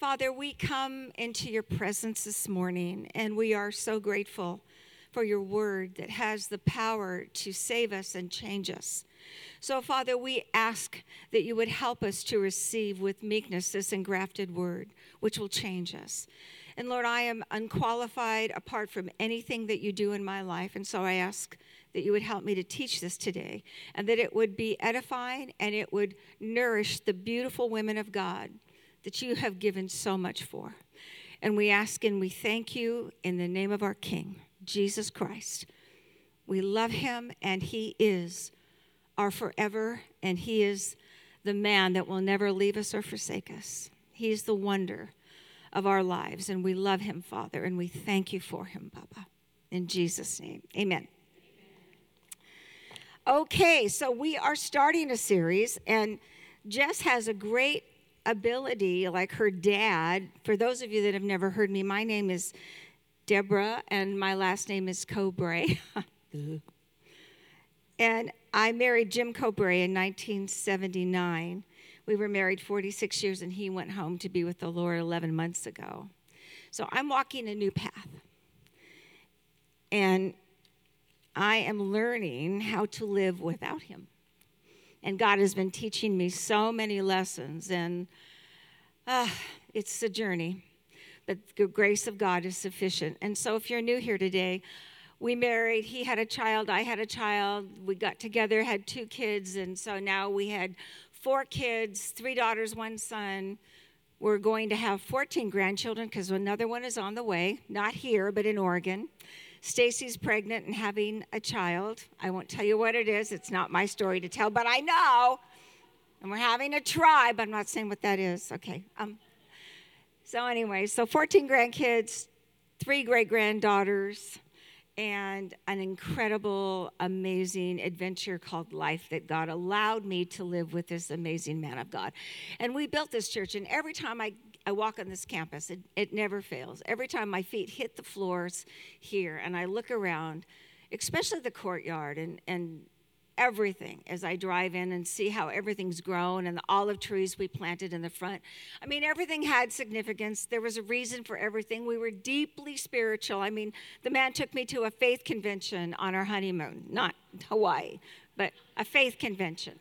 Father, we come into your presence this morning, and we are so grateful for your word that has the power to save us and change us. So, Father, we ask that you would help us to receive with meekness this engrafted word, which will change us. And Lord, I am unqualified apart from anything that you do in my life, and so I ask that you would help me to teach this today, and that it would be edifying and it would nourish the beautiful women of God that you have given so much for. And we ask and we thank you in the name of our King, Jesus Christ. We love him, and he is our forever, and he is the man that will never leave us or forsake us. He is the wonder of our lives, and we love him, Father, and we thank you for him, Papa. In Jesus' name, amen. Okay, so we are starting a series, and Jess has a great ability, like her dad. For those of you that have never heard me, my name is Deborah, and my last name is Cobray. And I married Jim Cobray in 1979. We were married 46 years, and he went home to be with the Lord 11 months ago. So I'm walking a new path. And I am learning how to live without him. And God has been teaching me so many lessons, and it's a journey. But the grace of God is sufficient. And so if you're new here today, we married, he had a child, I had a child, we got together, had 2 kids, and so now we had 4 kids, 3 daughters, 1 son. We're going to have 14 grandchildren because another one is on the way, not here, but in Oregon. Stacy's pregnant and having a child. I won't tell you what it is. It's not my story to tell, but I know. And we're having a tribe. I'm not saying what that is. Okay. So anyway, so 14 grandkids, 3 great-granddaughters, and an incredible, amazing adventure called life that God allowed me to live with this amazing man of God. And we built this church, and every time I walk on this campus, it never fails. Every time my feet hit the floors here and I look around, especially the courtyard and everything, as I drive in and see how everything's grown and the olive trees we planted in the front. I mean, everything had significance. There was a reason for everything. We were deeply spiritual. I mean, the man took me to a faith convention on our honeymoon, not Hawaii, but a faith convention.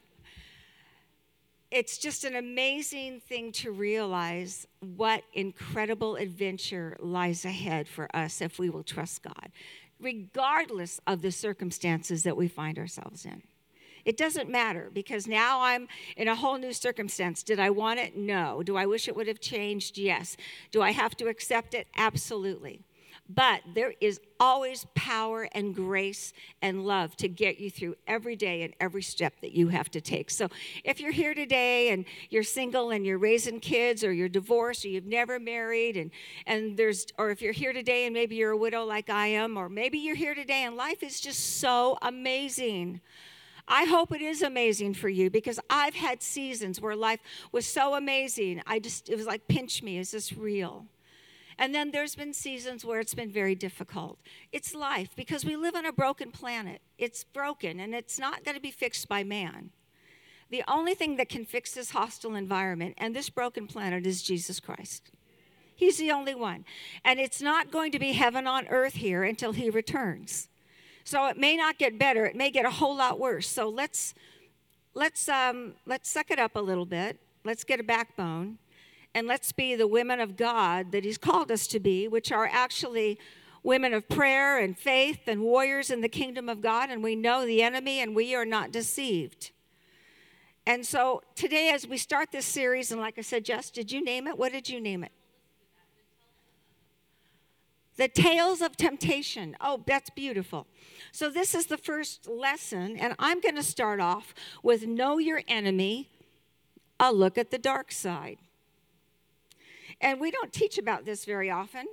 It's just an amazing thing to realize what incredible adventure lies ahead for us if we will trust God, regardless of the circumstances that we find ourselves in. It doesn't matter, because now I'm in a whole new circumstance. Did I want it? No. Do I wish it would have changed? Yes. Do I have to accept it? Absolutely. But there is always power and grace and love to get you through every day and every step that you have to take. So if you're here today and you're single and you're raising kids, or you're divorced, or you've never married, or if you're here today and maybe you're a widow like I am, or maybe you're here today and life is just so amazing. I hope it is amazing for you, because I've had seasons where life was so amazing. It was like, pinch me, is this real? And then there's been seasons where it's been very difficult. It's life, because we live on a broken planet. It's broken, and it's not going to be fixed by man. The only thing that can fix this hostile environment and this broken planet is Jesus Christ. He's the only one. And it's not going to be heaven on earth here until he returns. So it may not get better. It may get a whole lot worse. So let's suck it up a little bit. Let's get a backbone. And let's be the women of God that he's called us to be, which are actually women of prayer and faith and warriors in the kingdom of God. And we know the enemy, and we are not deceived. And so today, as we start this series, and like I said, Jess, did you name it? What did you name it? The Tales of Temptation. Oh, that's beautiful. So this is the first lesson, and I'm going to start off with Know Your Enemy, a look at the dark side. And we don't teach about this very often,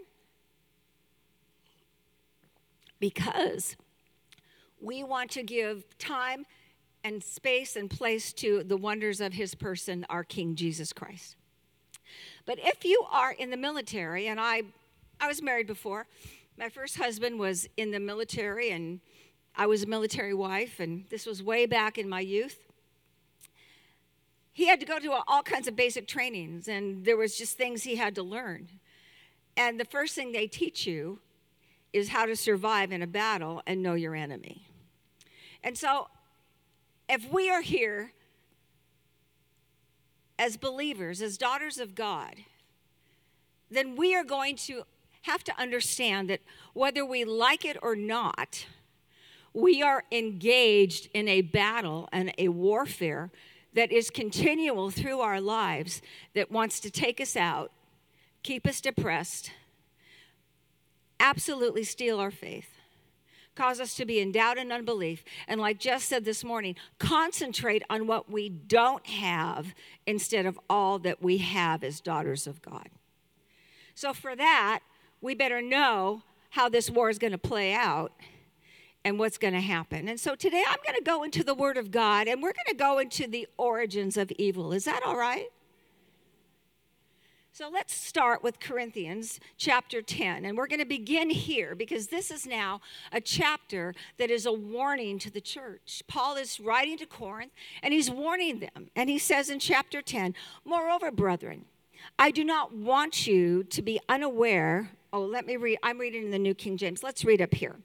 because we want to give time and space and place to the wonders of his person, our King Jesus Christ. But if you are in the military, and I was married before. My first husband was in the military, and I was a military wife, and this was way back in my youth. he had to go to all kinds of basic trainings, and there was just things he had to learn. And the first thing they teach you is how to survive in a battle and know your enemy. And so if we are here as believers, as daughters of God, then we are going to have to understand that whether we like it or not, we are engaged in a battle and a warfare that is continual through our lives that wants to take us out, keep us depressed, absolutely steal our faith, cause us to be in doubt and unbelief, and like Jess said this morning, concentrate on what we don't have instead of all that we have as daughters of God. So for that, we better know how this war is going to play out and what's going to happen. And so today I'm going to go into the Word of God, and we're going to go into the origins of evil. Is that all right? So let's start with Corinthians chapter 10, and we're going to begin here because this is now a chapter that is a warning to the church. Paul is writing to Corinth, and he's warning them, and he says in chapter 10, "Moreover, brethren, I do not want you to be unaware." Oh, let me read. I'm reading in the New King James. Let's read up here.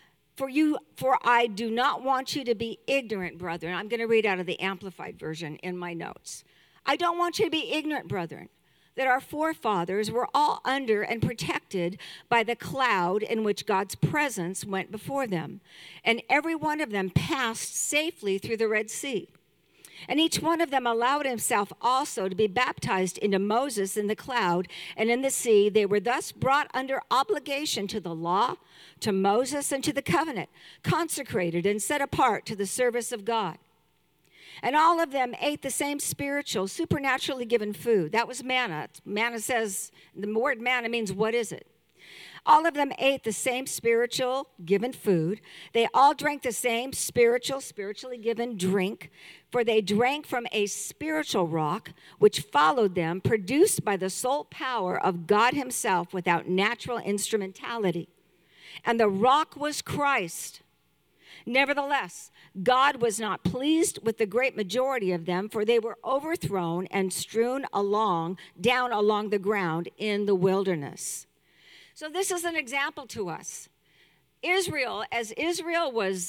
For I do not want you to be ignorant, brethren. I'm going to read out of the Amplified Version in my notes. I don't want you to be ignorant, brethren, that our forefathers were all under and protected by the cloud in which God's presence went before them. And every one of them passed safely through the Red Sea. And each one of them allowed himself also to be baptized into Moses in the cloud and in the sea. They were thus brought under obligation to the law, to Moses, and to the covenant, consecrated and set apart to the service of God. And all of them ate the same spiritual, supernaturally given food. That was manna. Manna says, the word manna means what is it? All of them ate the same spiritual given food. They all drank the same spiritually given drink, for they drank from a spiritual rock which followed them, produced by the sole power of God himself without natural instrumentality. And the rock was Christ. Nevertheless, God was not pleased with the great majority of them, for they were overthrown and strewn down along the ground in the wilderness. So this is an example to us. As Israel was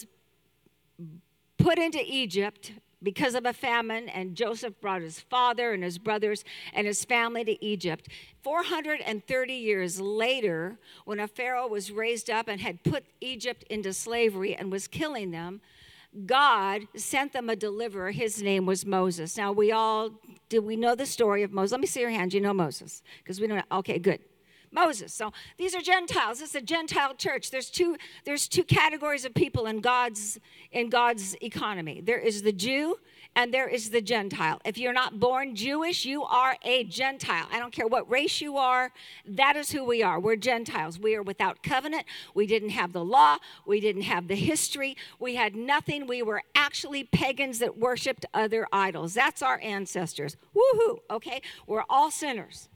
put into Egypt because of a famine, and Joseph brought his father and his brothers and his family to Egypt, 430 years later, when a Pharaoh was raised up and had put Egypt into slavery and was killing them, God sent them a deliverer. His name was Moses. Now, we know the story of Moses? Let me see your hands. You know Moses, because we don't know. Okay, good. Moses. So these are Gentiles. This is a Gentile church. There's two categories of people in God's economy. There is the Jew and there is the Gentile. If you're not born Jewish, you are a Gentile. I don't care what race you are. That is who we are. We're Gentiles. We are without covenant. We didn't have the law. We didn't have the history. We had nothing. We were actually pagans that worshiped other idols. That's our ancestors. Woohoo. Okay? We're all sinners.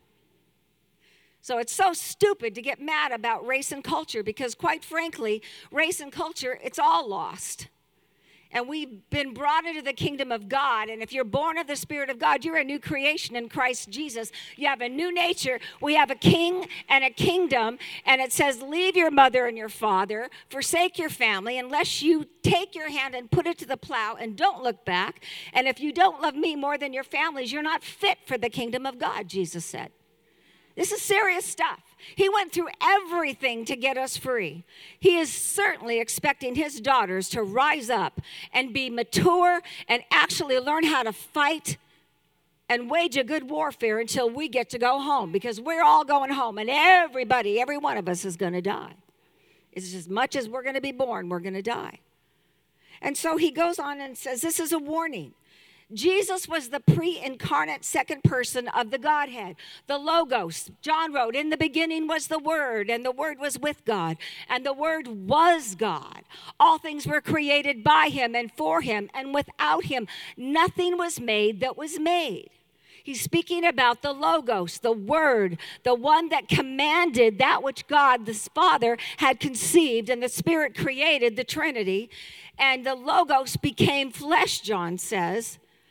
So it's so stupid to get mad about race and culture because, quite frankly, race and culture, it's all lost. And we've been brought into the kingdom of God. And if you're born of the Spirit of God, you're a new creation in Christ Jesus. You have a new nature. We have a king and a kingdom. And it says, leave your mother and your father, forsake your family, unless you take your hand and put it to the plow and don't look back. And if you don't love me more than your families, you're not fit for the kingdom of God, Jesus said. This is serious stuff. He went through everything to get us free. He is certainly expecting his daughters to rise up and be mature and actually learn how to fight and wage a good warfare until we get to go home, because we're all going home, and every one of us is going to die. It's as much as we're going to be born, we're going to die. And so he goes on and says, this is a warning. Jesus was the pre-incarnate second person of the Godhead, the Logos. John wrote, in the beginning was the Word, and the Word was with God, and the Word was God. All things were created by him and for him, and without him nothing was made that was made. He's speaking about the Logos, the Word, the one that commanded that which God, the Father, had conceived, and the Spirit created the Trinity. And the Logos became flesh, John says,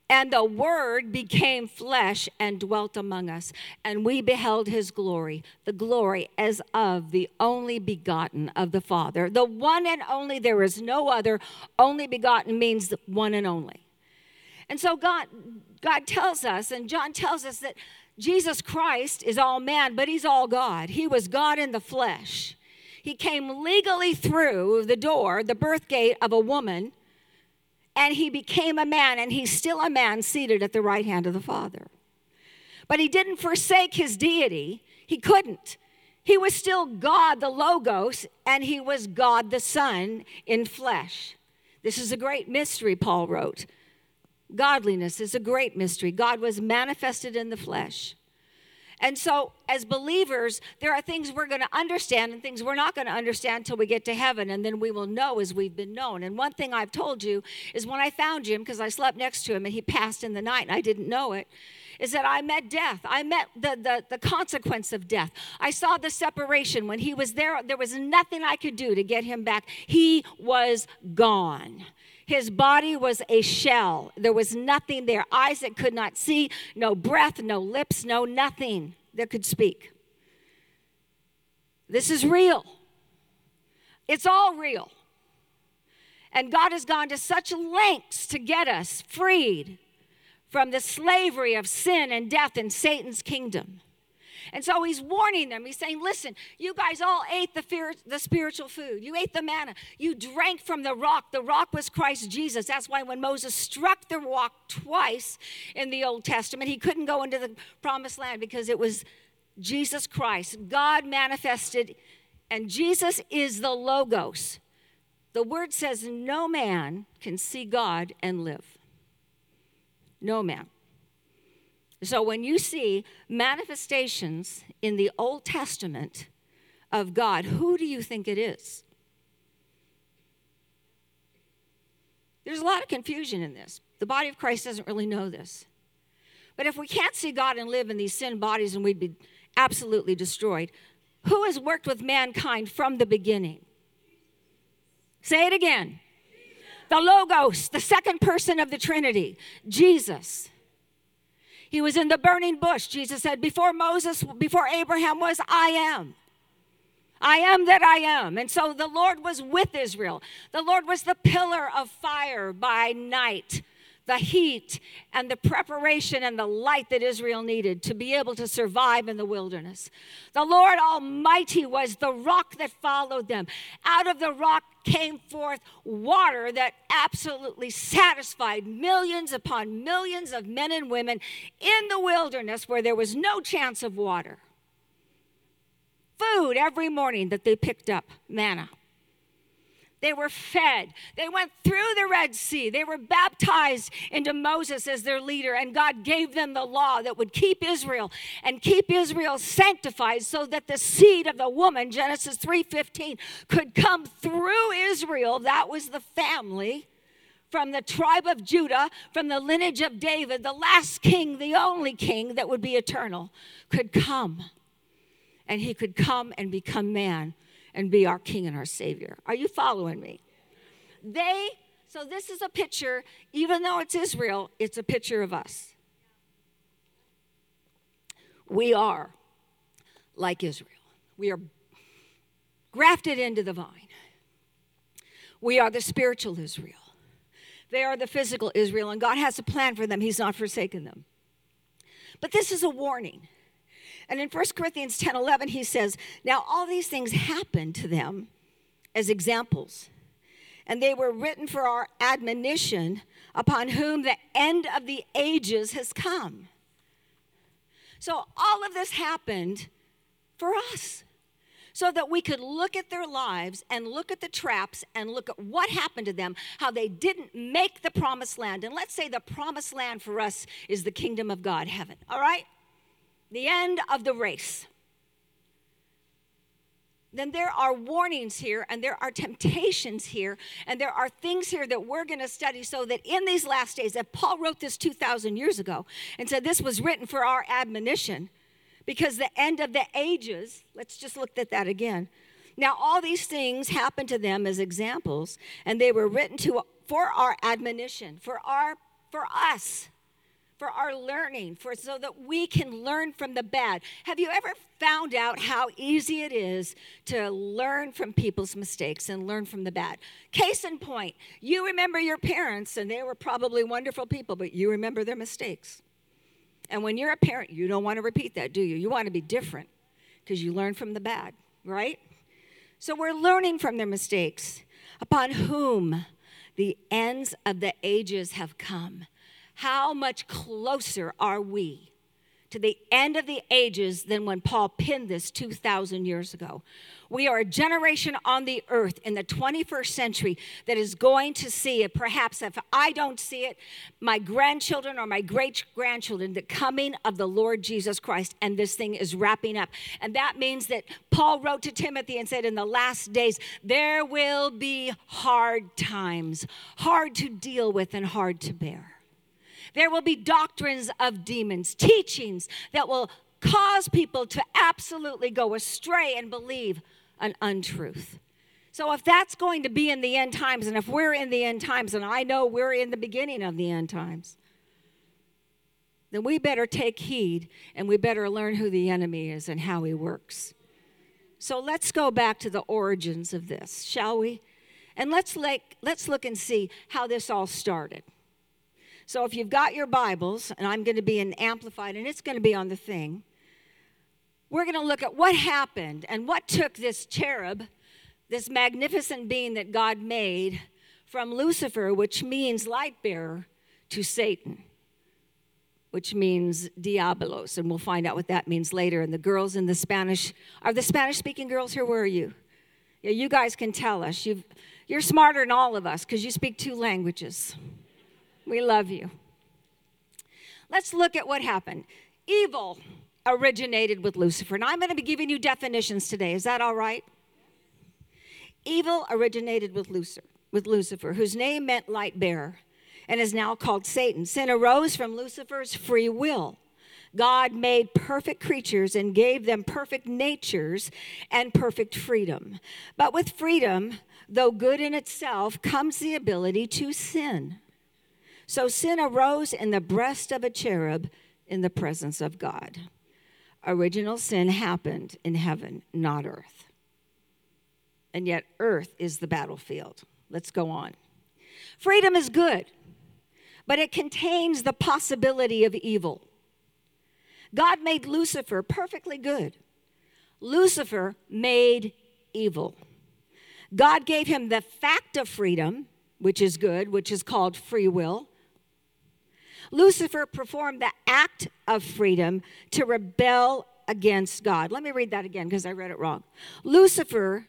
And the Word became flesh and dwelt among us, and we beheld his glory, the glory as of the only begotten of the Father. The one and only, there is no other. Only begotten means the one and only. And so God tells us, and John tells us, that Jesus Christ is all man, but he's all God. He was God in the flesh. He came legally through the door, the birth gate of a woman, and he became a man, and he's still a man seated at the right hand of the Father. But he didn't forsake his deity. He couldn't. He was still God, the Logos, and he was God, the Son, in flesh. This is a great mystery, Paul wrote. Godliness is a great mystery. God was manifested in the flesh. And so, as believers, there are things we're going to understand and things we're not going to understand until we get to heaven, and then we will know as we've been known. And one thing I've told you is when I found Jim, because I slept next to him and he passed in the night and I didn't know it, is that I met death. I met the consequence of death. I saw the separation. When he was there, there was nothing I could do to get him back. He was gone. His body was a shell. There was nothing there. Eyes that could not see, no breath, no lips, no nothing that could speak. This is real. It's all real. And God has gone to such lengths to get us freed from the slavery of sin and death in Satan's kingdom. And so he's warning them. He's saying, listen, you guys all ate the spiritual food. You ate the manna. You drank from the rock. The rock was Christ Jesus. That's why when Moses struck the rock twice in the Old Testament, he couldn't go into the promised land because it was Jesus Christ. God manifested, and Jesus is the Logos. The word says no man can see God and live. No man. So when you see manifestations in the Old Testament of God, who do you think it is? There's a lot of confusion in this. The body of Christ doesn't really know this. But if we can't see God and live in these sin bodies and we'd be absolutely destroyed, who has worked with mankind from the beginning? Say it again. The Logos, the second person of the Trinity, Jesus. He was in the burning bush. Jesus said, before Abraham was, I am. I am that I am. And so the Lord was with Israel. The Lord was the pillar of fire by night, the heat and the preparation and the light that Israel needed to be able to survive in the wilderness. The Lord Almighty was the rock that followed them. Out of the rock came forth water that absolutely satisfied millions upon millions of men and women in the wilderness where there was no chance of water. Food every morning that they picked up, manna. They were fed. They went through the Red Sea. They were baptized into Moses as their leader, and God gave them the law that would keep Israel and keep Israel sanctified so that the seed of the woman, Genesis 3:15, could come through Israel. That was the family from the tribe of Judah, from the lineage of David, the last king, the only king that would be eternal, could come. And he could come and become man and be our king and our savior. Are you following me? So this is a picture, even though it's Israel, it's a picture of us. We are like Israel. We are grafted into the vine. We are the spiritual Israel. They are the physical Israel, and God has a plan for them. He's not forsaken them. But this is a warning. And in 1 Corinthians 10:11, he says, now all these things happened to them as examples, and they were written for our admonition, upon whom the end of the ages has come. So all of this happened for us, so that we could look at their lives and look at the traps and look at what happened to them, how they didn't make the promised land. And let's say the promised land for us is the kingdom of God, heaven, all right? The end of the race. Then there are warnings here, and there are temptations here, and there are things here that we're going to study so that in these last days, if Paul wrote this 2,000 years ago and said this was written for our admonition, because the end of the ages, let's just look at that again. Now, all these things happened to them as examples, and they were written for our admonition, for us. for our learning, so that we can learn from the bad. Have you ever found out how easy it is to learn from people's mistakes and learn from the bad? Case in point, you remember your parents, and they were probably wonderful people, but you remember their mistakes. And when you're a parent, you don't want to repeat that, do you? You want to be different because you learn from the bad, right? So we're learning from their mistakes, upon whom the ends of the ages have come. How much closer are we to the end of the ages than when Paul penned this 2,000 years ago? We are a generation on the earth in the 21st century that is going to see it. Perhaps if I don't see it, my grandchildren or my great-grandchildren, the coming of the Lord Jesus Christ, and this thing is wrapping up. And that means that Paul wrote to Timothy and said, in the last days, there will be hard times, hard to deal with and hard to bear. There will be doctrines of demons, teachings that will cause people to absolutely go astray and believe an untruth. So if that's going to be in the end times, and if we're in the end times, and I know we're in the beginning of the end times, then we better take heed, and we better learn who the enemy is and how he works. So let's go back to the origins of this, shall we? And let's look and see how this all started. So if you've got your Bibles, and I'm going to be in Amplified, and it's going to be on the thing, we're going to look at what happened and what took this cherub, this magnificent being that God made, from Lucifer, which means light bearer, to Satan, which means diabolos. And we'll find out what that means later. And the girls in the Spanish, are the Spanish-speaking girls here? Where are you? Yeah, you guys can tell us. You're smarter than all of us because you speak 2 languages. We love you. Let's look at what happened. Evil originated with Lucifer. And I'm going to be giving you definitions today. Is that all right? Evil originated with Lucifer, whose name meant light bearer, and is now called Satan. Sin arose from Lucifer's free will. God made perfect creatures and gave them perfect natures and perfect freedom. But with freedom, though good in itself, comes the ability to sin. So sin arose in the breast of a cherub in the presence of God. Original sin happened in heaven, not earth. And yet earth is the battlefield. Let's go on. Freedom is good, but it contains the possibility of evil. God made Lucifer perfectly good. Lucifer made evil. God gave him the fact of freedom, which is good, which is called free will. Lucifer performed the act of freedom to rebel against God. Let me read that again because I read it wrong. Lucifer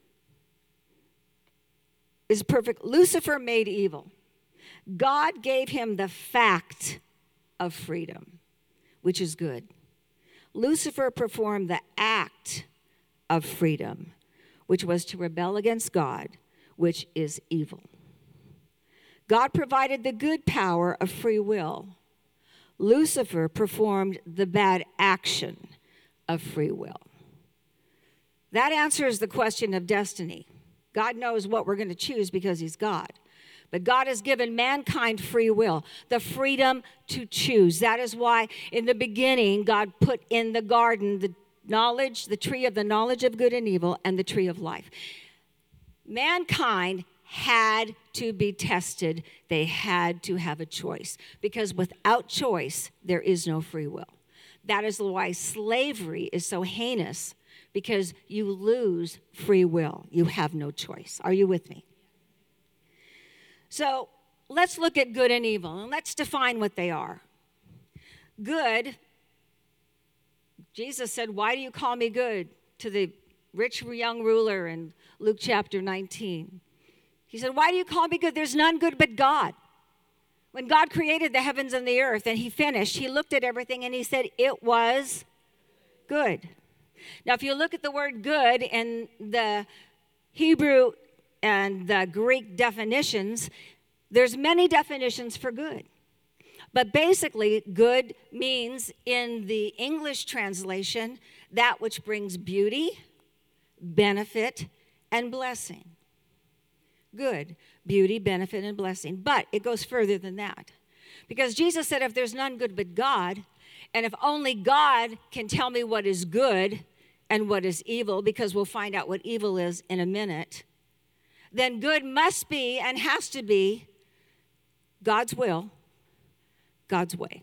is perfect. Lucifer made evil. God gave him the fact of freedom, which is good. Lucifer performed the act of freedom, which was to rebel against God, which is evil. God provided the good power of free will. Lucifer performed the bad action of free will. That answers the question of destiny. God knows what we're going to choose because he's God. But God has given mankind free will, the freedom to choose. That is why in the beginning, God put in the garden the tree of the knowledge of good and evil, and the tree of life. Mankind had to be tested. They had to have a choice, because without choice, there is no free will. That is why slavery is so heinous, because you lose free will. You have no choice. Are you with me? So let's look at good and evil, and let's define what they are. Good, Jesus said, "Why do you call me good?" to the rich young ruler in Luke chapter 19. He said, "Why do you call me good? There's none good but God." When God created the heavens and the earth and he finished, he looked at everything and he said, it was good. Now, if you look at the word good in the Hebrew and the Greek definitions, there's many definitions for good. But basically, good means in the English translation, that which brings beauty, benefit, and blessing. Good, beauty, benefit, and blessing. But it goes further than that. Because Jesus said, if there's none good but God, and if only God can tell me what is good and what is evil, because we'll find out what evil is in a minute, then good must be and has to be God's will, God's way,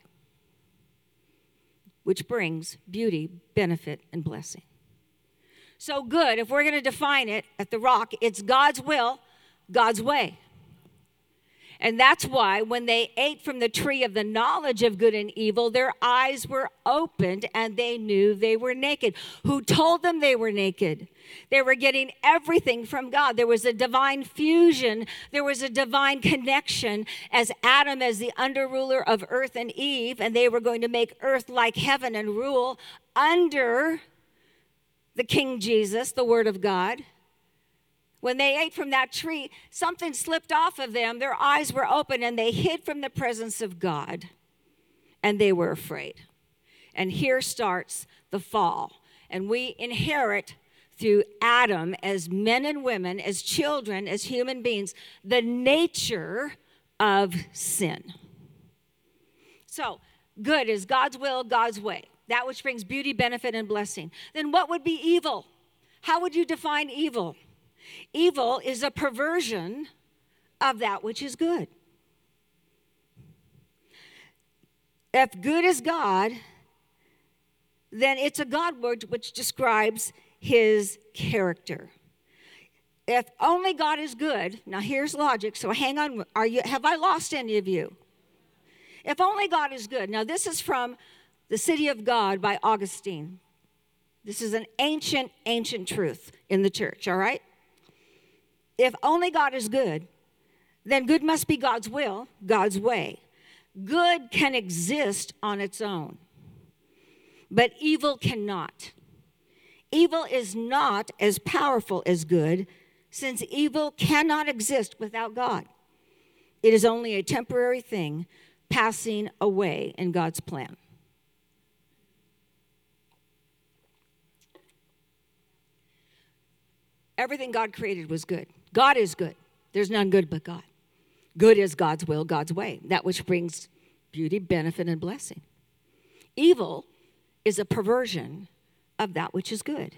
which brings beauty, benefit, and blessing. So good, if we're going to define it at the Rock, it's God's will, God's way. And that's why when they ate from the tree of the knowledge of good and evil, their eyes were opened and they knew they were naked. Who told them they were naked? They were getting everything from God. There was a divine fusion. There was a divine connection as Adam as the under-ruler of earth and Eve, and they were going to make earth like heaven and rule under the King Jesus, the Word of God. When they ate from that tree, something slipped off of them. Their eyes were open and they hid from the presence of God. And they were afraid. And here starts the fall. And we inherit through Adam as men and women, as children, as human beings, the nature of sin. So, good is God's will, God's way. That which brings beauty, benefit, and blessing. Then what would be evil? How would you define evil? Evil is a perversion of that which is good. If good is God, then it's a God word which describes his character. If only God is good, now here's logic, so hang on. Have I lost any of you? If only God is good. Now this is from The City of God by Augustine. This is an ancient truth in the church, all right? If only God is good, then good must be God's will, God's way. Good can exist on its own, but evil cannot. Evil is not as powerful as good, since evil cannot exist without God. It is only a temporary thing passing away in God's plan. Everything God created was good. God is good. There's none good but God. Good is God's will, God's way, that which brings beauty, benefit, and blessing. Evil is a perversion of that which is good.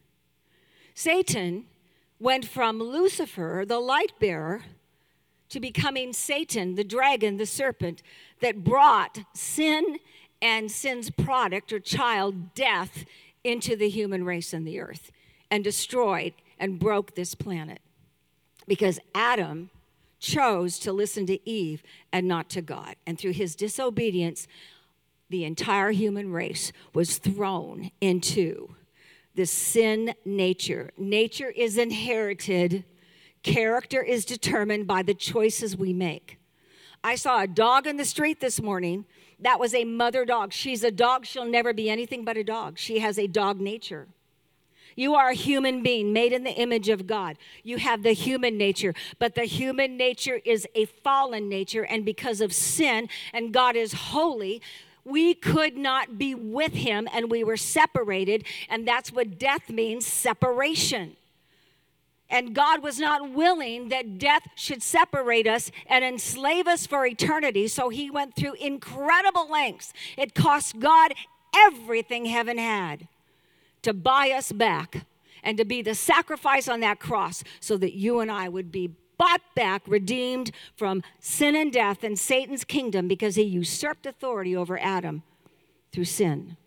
Satan went from Lucifer, the light bearer, to becoming Satan, the dragon, the serpent, that brought sin and sin's product or child, death, into the human race and the earth, and destroyed and broke this planet. Because Adam chose to listen to Eve and not to God. And through his disobedience, the entire human race was thrown into this sin nature. Nature is inherited. Character is determined by the choices we make. I saw a dog in the street this morning. That was a mother dog. She's a dog. She'll never be anything but a dog. She has a dog nature. You are a human being made in the image of God. You have the human nature, but the human nature is a fallen nature, and because of sin, and God is holy, we could not be with him, and we were separated, and that's what death means, separation. And God was not willing that death should separate us and enslave us for eternity, so he went through incredible lengths. It cost God everything heaven had to buy us back and to be the sacrifice on that cross so that you and I would be bought back, redeemed from sin and death and Satan's kingdom, because he usurped authority over Adam through sin.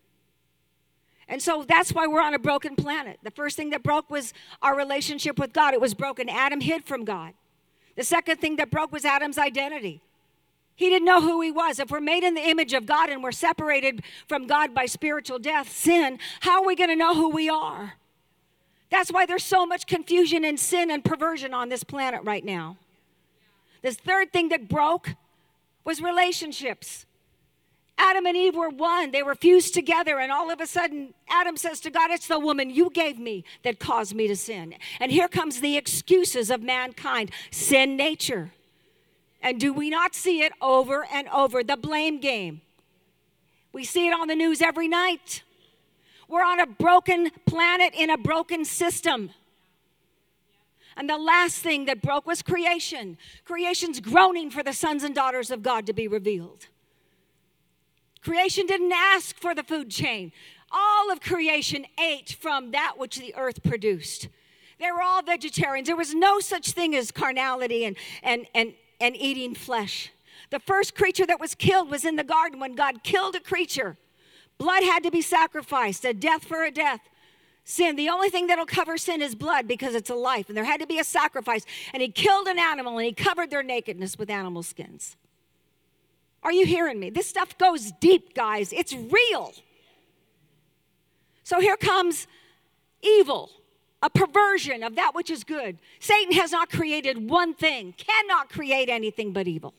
And so that's why we're on a broken planet. The first thing that broke was our relationship with God. It was broken. Adam hid from God. The second thing that broke was Adam's identity. He didn't know who he was. If we're made in the image of God and we're separated from God by spiritual death, sin, how are we going to know who we are? That's why there's so much confusion and sin and perversion on this planet right now. This third thing that broke was relationships. Adam and Eve were one. They were fused together, and all of a sudden, Adam says to God, it's the woman you gave me that caused me to sin. And here comes the excuses of mankind, sin nature. And do we not see it over and over? The blame game. We see it on the news every night. We're on a broken planet in a broken system. And the last thing that broke was creation. Creation's groaning for the sons and daughters of God to be revealed. Creation didn't ask for the food chain. All of creation ate from that which the earth produced. They were all vegetarians. There was no such thing as carnality and eating flesh. The first creature that was killed was in the garden when God killed a creature. Blood had to be sacrificed, a death for a death. Sin, the only thing that'll cover sin is blood because it's a life. And there had to be a sacrifice. And he killed an animal and he covered their nakedness with animal skins. Are you hearing me? This stuff goes deep, guys. It's real. So here comes evil, a perversion of that which is good. Satan has not created one thing, cannot create anything but evil.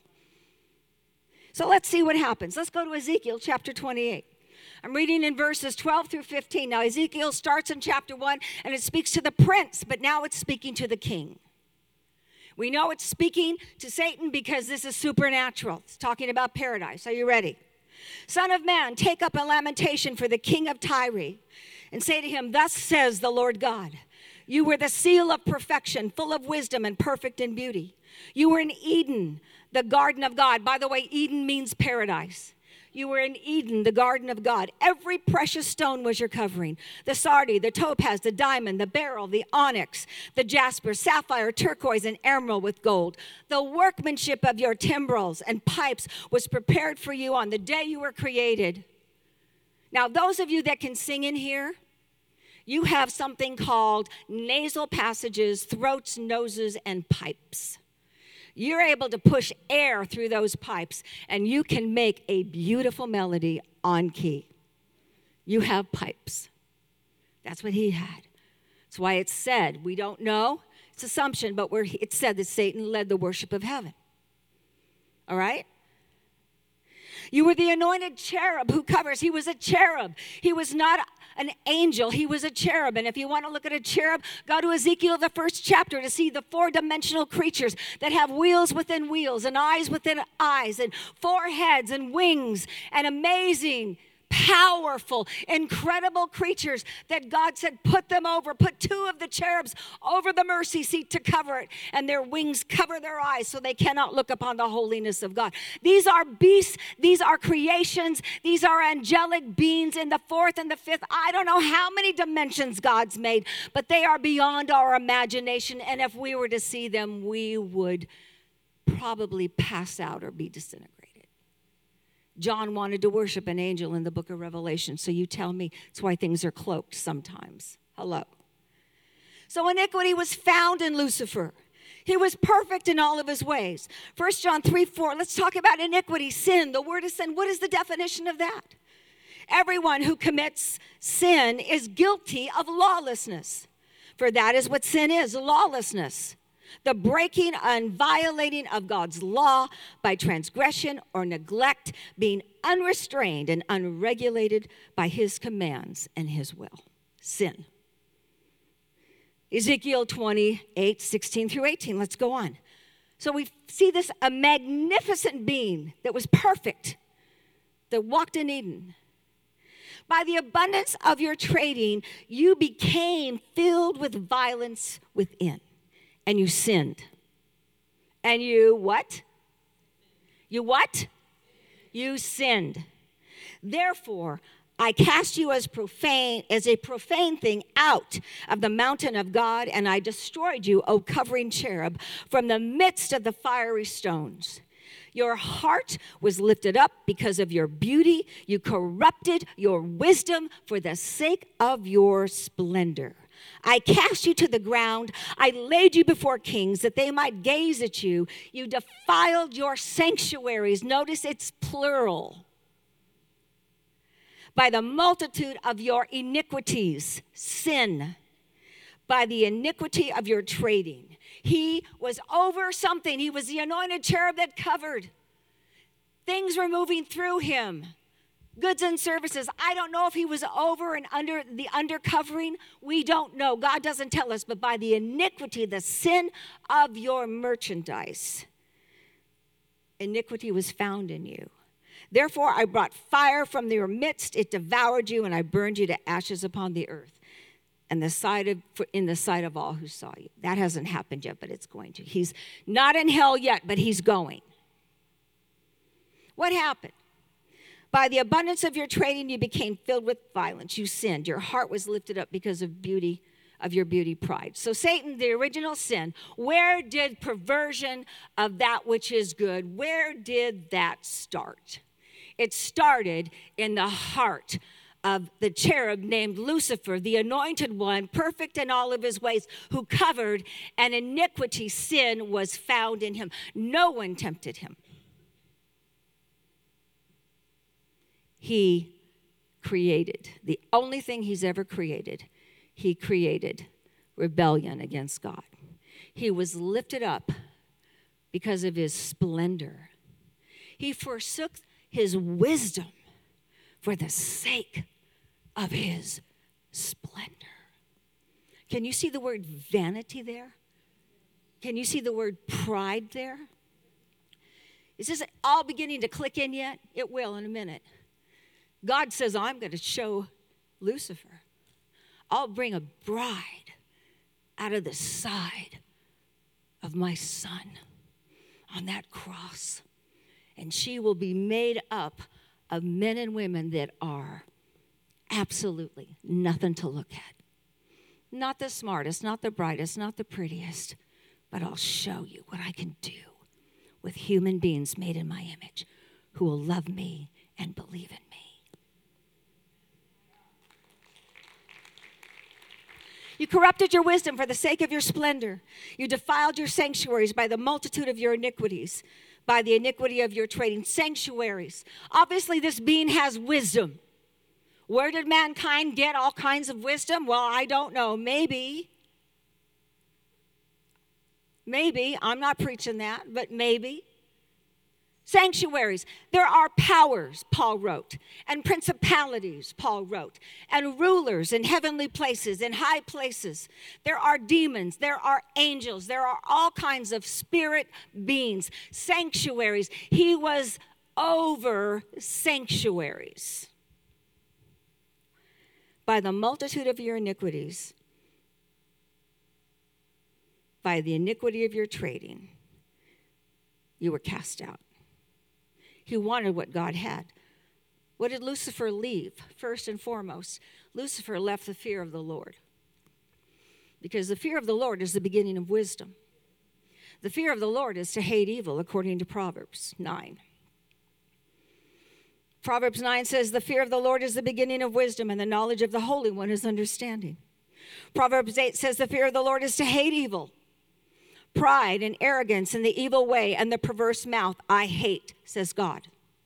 So let's see what happens. Let's go to Ezekiel chapter 28. I'm reading in verses 12 through 15. Now, Ezekiel starts in chapter 1, and it speaks to the prince, but now it's speaking to the king. We know it's speaking to Satan because this is supernatural. It's talking about paradise. Are you ready? Son of man, take up a lamentation for the king of Tyre, and say to him, thus says the Lord God, you were the seal of perfection, full of wisdom and perfect in beauty. You were in Eden, the garden of God. By the way, Eden means paradise. You were in Eden, the garden of God. Every precious stone was your covering. The sardi, the topaz, the diamond, the beryl, the onyx, the jasper, sapphire, turquoise, and emerald with gold. The workmanship of your timbrels and pipes was prepared for you on the day you were created. Now, those of you that can sing in here, you have something called nasal passages, throats, noses, and pipes. You're able to push air through those pipes, and you can make a beautiful melody on key. You have pipes. That's what he had. That's why it's said, we don't know, it's assumption, but it's said that Satan led the worship of heaven. All right? You were the anointed cherub who covers. He was a cherub. He was not an angel. He was a cherub. And if you want to look at a cherub, go to Ezekiel, the first chapter, to see the four-dimensional creatures that have wheels within wheels and eyes within eyes and four heads and wings and amazing, powerful, incredible creatures that God said, put them over. Put two of the cherubs over the mercy seat to cover it, and their wings cover their eyes so they cannot look upon the holiness of God. These are beasts. These are creations. These are angelic beings in the fourth and the fifth. I don't know how many dimensions God's made, but they are beyond our imagination, and if we were to see them, we would probably pass out or be disintegrated. John wanted to worship an angel in the book of Revelation, so you tell me. That's why things are cloaked sometimes. Hello. So iniquity was found in Lucifer. He was perfect in all of his ways. 1 John 3:4, let's talk about iniquity, sin. The word is sin. What is the definition of that? Everyone who commits sin is guilty of lawlessness. For that is what sin is, lawlessness. The breaking and violating of God's law by transgression or neglect, being unrestrained and unregulated by his commands and his will. Sin. Ezekiel 28, 16 through 18. Let's go on. So we see this, a magnificent being that was perfect, that walked in Eden. By the abundance of your trading, you became filled with violence within. And you sinned. And you what? You what? You sinned. Therefore, I cast you as a profane thing out of the mountain of God, and I destroyed you, O covering cherub, from the midst of the fiery stones. Your heart was lifted up because of your beauty. You corrupted your wisdom for the sake of your splendor. I cast you to the ground. I laid you before kings that they might gaze at you. You defiled your sanctuaries. Notice it's plural. By the multitude of your iniquities, sin. By the iniquity of your trading. He was over something. He was the anointed cherub that covered. Things were moving through him. Goods and services. I don't know if he was over and under the undercovering. We don't know. God doesn't tell us. But by the iniquity, the sin of your merchandise, iniquity was found in you. Therefore, I brought fire from your midst. It devoured you, and I burned you to ashes upon the earth. and in the sight of all who saw you. That hasn't happened yet, but it's going to. He's not in hell yet, but he's going. What happened? By the abundance of your trading, you became filled with violence. You sinned. Your heart was lifted up because of your beauty pride. So Satan, the original sin, where did perversion of that which is good, where did that start? It started in the heart of the cherub named Lucifer, the anointed one, perfect in all of his ways, who covered an iniquity. Sin was found in him. No one tempted him. He created, the only thing he's ever created, he created rebellion against God. He was lifted up because of his splendor. He forsook his wisdom for the sake of his splendor. Can you see the word vanity there? Can you see the word pride there? Is this all beginning to click in yet? It will in a minute. God says, I'm going to show Lucifer. I'll bring a bride out of the side of my son on that cross. And she will be made up of men and women that are absolutely nothing to look at. Not the smartest, not the brightest, not the prettiest, but I'll show you what I can do with human beings made in my image who will love me and believe in me. You corrupted your wisdom for the sake of your splendor. You defiled your sanctuaries by the multitude of your iniquities, by the iniquity of your trading. Sanctuaries. Obviously, this being has wisdom. Where did mankind get all kinds of wisdom? Well, I don't know. Maybe. I'm not preaching that, but maybe. Sanctuaries. There are powers, Paul wrote, and principalities, Paul wrote, and rulers in heavenly places, in high places. There are demons, there are angels, there are all kinds of spirit beings, sanctuaries. He was over sanctuaries. By the multitude of your iniquities, by the iniquity of your trading, you were cast out. He wanted what God had. What did Lucifer leave? First and foremost, Lucifer left the fear of the Lord. Because the fear of the Lord is the beginning of wisdom. The fear of the Lord is to hate evil, according to Proverbs 9. Proverbs 9 says, the fear of the Lord is the beginning of wisdom, and the knowledge of the Holy One is understanding. Proverbs 8 says, the fear of the Lord is to hate evil. Pride and arrogance and the evil way and the perverse mouth I hate, says God.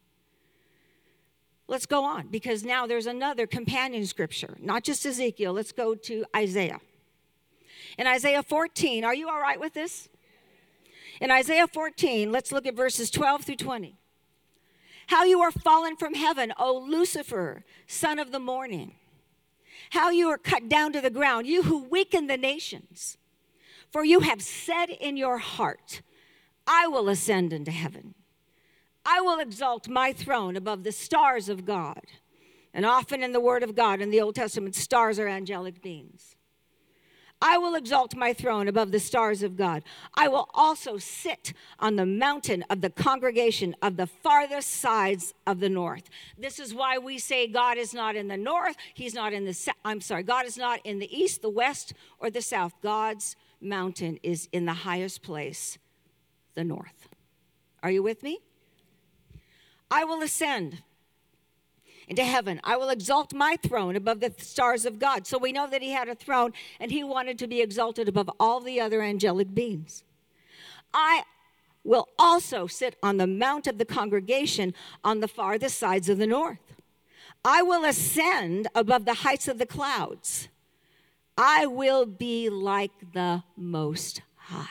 Let's go on, because now there's another companion scripture, not just Ezekiel. Let's go to Isaiah. In Isaiah 14, are you all right with this? In Isaiah 14, let's look at verses 12 through 20. How you are fallen from heaven, O Lucifer, son of the morning. How you are cut down to the ground, you who weaken the nations. For you have said in your heart, I will ascend into heaven. I will exalt my throne above the stars of God. And often in the Word of God in the Old Testament, stars are angelic beings. I will exalt my throne above the stars of God. I will also sit on the mountain of the congregation of the farthest sides of the north. This is why we say God is not in the north. He's not in the, God is not in the east, the west, or the south. God's mountain is in the highest place, the north. Are you with me? I will ascend into heaven. I will exalt my throne above the stars of God. So we know that he had a throne and he wanted to be exalted above all the other angelic beings. I will also sit on the mount of the congregation on the farthest sides of the north. I will ascend above the heights of the clouds. I will be like the Most High.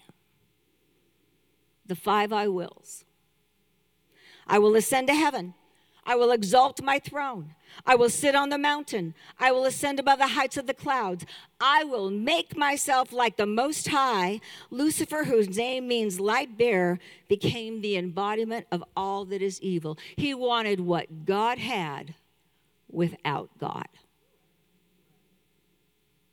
The 5 I wills. I will ascend to heaven. I will exalt my throne. I will sit on the mountain. I will ascend above the heights of the clouds. I will make myself like the Most High. Lucifer, whose name means light bearer, became the embodiment of all that is evil. He wanted what God had without God.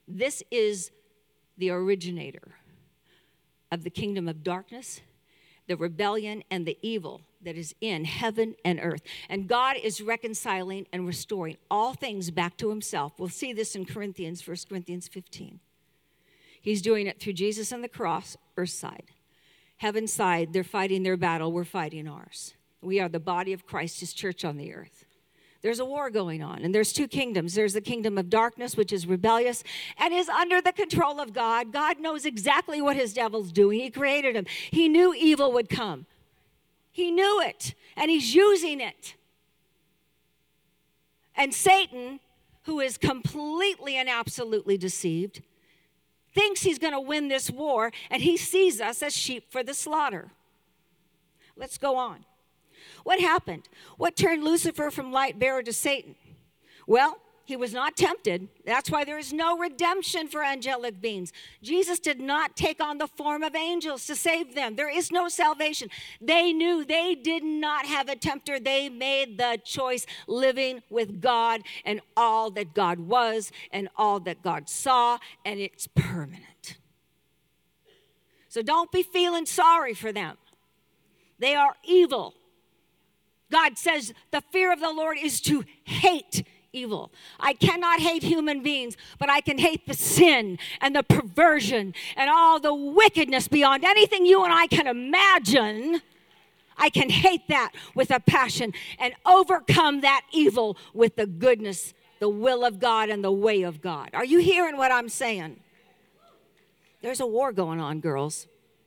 This is the originator of the kingdom of darkness, the rebellion, and the evil that is in heaven and earth. And God is reconciling and restoring all things back to himself. We'll see this in 1 Corinthians 15. He's doing it through Jesus on the cross, earth side. Heaven side, they're fighting their battle, we're fighting ours. We are the body of Christ, his church on the earth. There's a war going on, and there's two kingdoms. There's the kingdom of darkness, which is rebellious and is under the control of God. God knows exactly what his devil's doing. He created him. He knew evil would come. He knew it, and he's using it. And Satan, who is completely and absolutely deceived, thinks he's going to win this war, and he sees us as sheep for the slaughter. Let's go on. What happened? What turned Lucifer from light bearer to Satan? Well, he was not tempted. That's why there is no redemption for angelic beings. Jesus did not take on the form of angels to save them. There is no salvation. They knew they did not have a tempter. They made the choice living with God and all that God was and all that God saw, and it's permanent. So don't be feeling sorry for them. They are evil. God says the fear of the Lord is to hate evil. I cannot hate human beings, but I can hate the sin and the perversion and all the wickedness beyond anything you and I can imagine. I can hate that with a passion and overcome that evil with the goodness, the will of God, and the way of God. Are you hearing what I'm saying? There's a war going on, girls.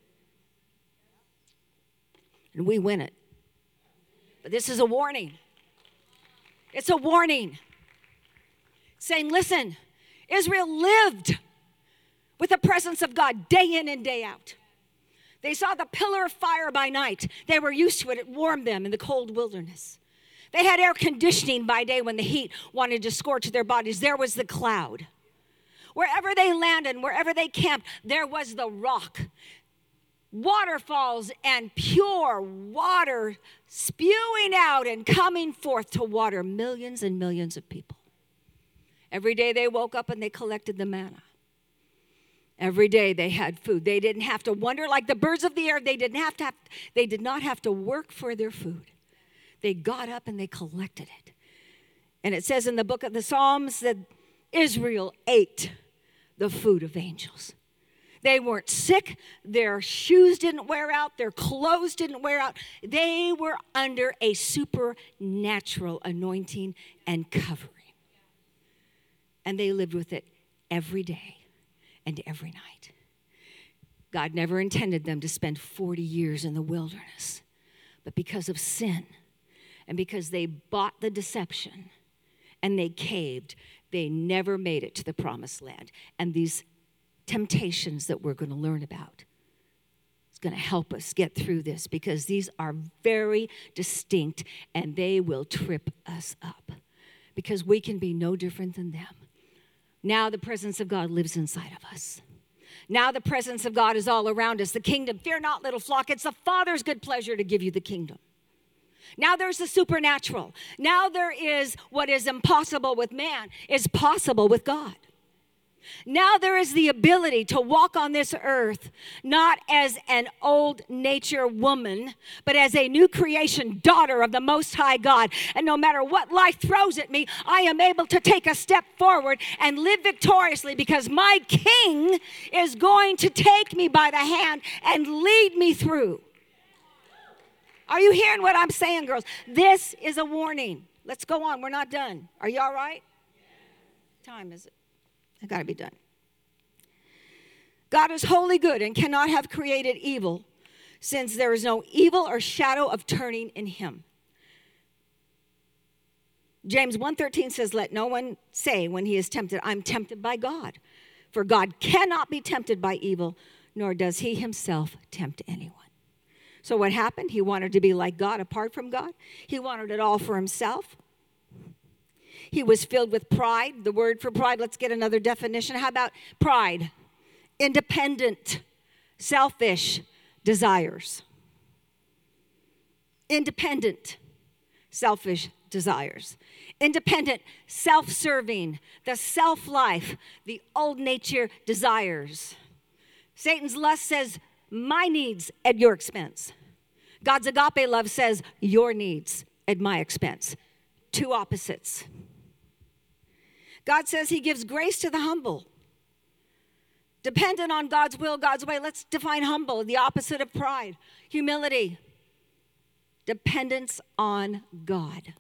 And we win it. But this is a warning. It's a warning. Saying, listen, Israel lived with the presence of God day in and day out. They saw the pillar of fire by night. They were used to it. It warmed them in the cold wilderness. They had air conditioning by day when the heat wanted to scorch their bodies. There was the cloud. Wherever they landed, wherever they camped, there was the rock. Waterfalls and pure water spewing out and coming forth to water millions and millions of people. Every day they woke up and they collected the manna. Every day they had food. They didn't have to wonder like the birds of the air. They did not have to work for their food. They got up and they collected it. And it says in the book of the Psalms that Israel ate the food of angels. They weren't sick. Their shoes didn't wear out. Their clothes didn't wear out. They were under a supernatural anointing and covering. And they lived with it every day and every night. God never intended them to spend 40 years in the wilderness. But because of sin and because they bought the deception and they caved, they never made it to the promised land. And these temptations that we're going to learn about is going to help us get through this because these are very distinct and they will trip us up because we can be no different than them. Now the presence of God lives inside of us. Now the presence of God is all around us. The kingdom, fear not, little flock. It's the Father's good pleasure to give you the kingdom. Now there's the supernatural. Now there is what is impossible with man is possible with God. Now there is the ability to walk on this earth, not as an old nature woman, but as a new creation daughter of the Most High God. And no matter what life throws at me, I am able to take a step forward and live victoriously because my King is going to take me by the hand and lead me through. Are you hearing what I'm saying, girls? This is a warning. Let's go on. We're not done. Are you all right? Time is it? I got to be done. God is wholly good and cannot have created evil, since there is no evil or shadow of turning in him. James 1:13 says, let no one say when he is tempted, I'm tempted by God. For God cannot be tempted by evil, nor does he himself tempt anyone. So what happened? He wanted to be like God apart from God. He wanted it all for himself. He was filled with pride. The word for pride, let's get another definition. How about pride? Independent, selfish desires. Independent, selfish desires. Independent, self-serving, the self-life, the old nature desires. Satan's lust says, my needs at your expense. God's agape love says, your needs at my expense. Two opposites. God says he gives grace to the humble. Dependent on God's will, God's way. Let's define humble, the opposite of pride. Humility. Dependence on God.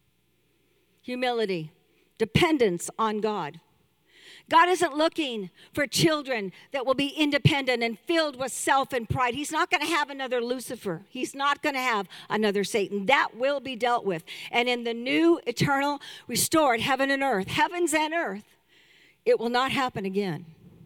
Humility. Dependence on God. God isn't looking for children that will be independent and filled with self and pride. He's not going to have another Lucifer. He's not going to have another Satan. That will be dealt with. And in the new, eternal, restored heaven and earth, heavens and earth, it will not happen again.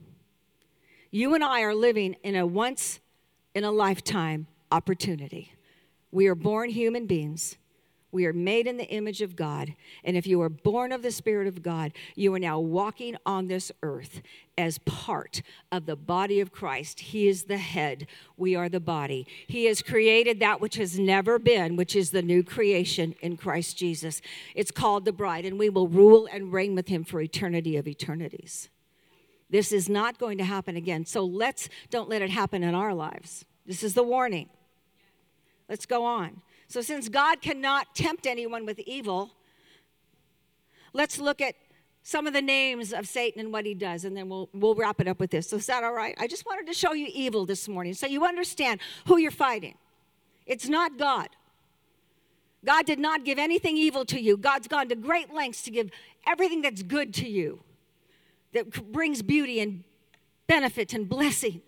You and I are living in a once-in-a-lifetime opportunity. We are born human beings. We are made in the image of God. And if you are born of the Spirit of God, you are now walking on this earth as part of the body of Christ. He is the head. We are the body. He has created that which has never been, which is the new creation in Christ Jesus. It's called the bride, and we will rule and reign with him for eternity of eternities. This is not going to happen again. So don't let it happen in our lives. This is the warning. Let's go on. So since God cannot tempt anyone with evil, let's look at some of the names of Satan and what he does, and then we'll wrap it up with this. So is that all right? I just wanted to show you evil this morning so you understand who you're fighting. It's not God. God did not give anything evil to you. God's gone to great lengths to give everything that's good to you, that brings beauty and benefit and blessing.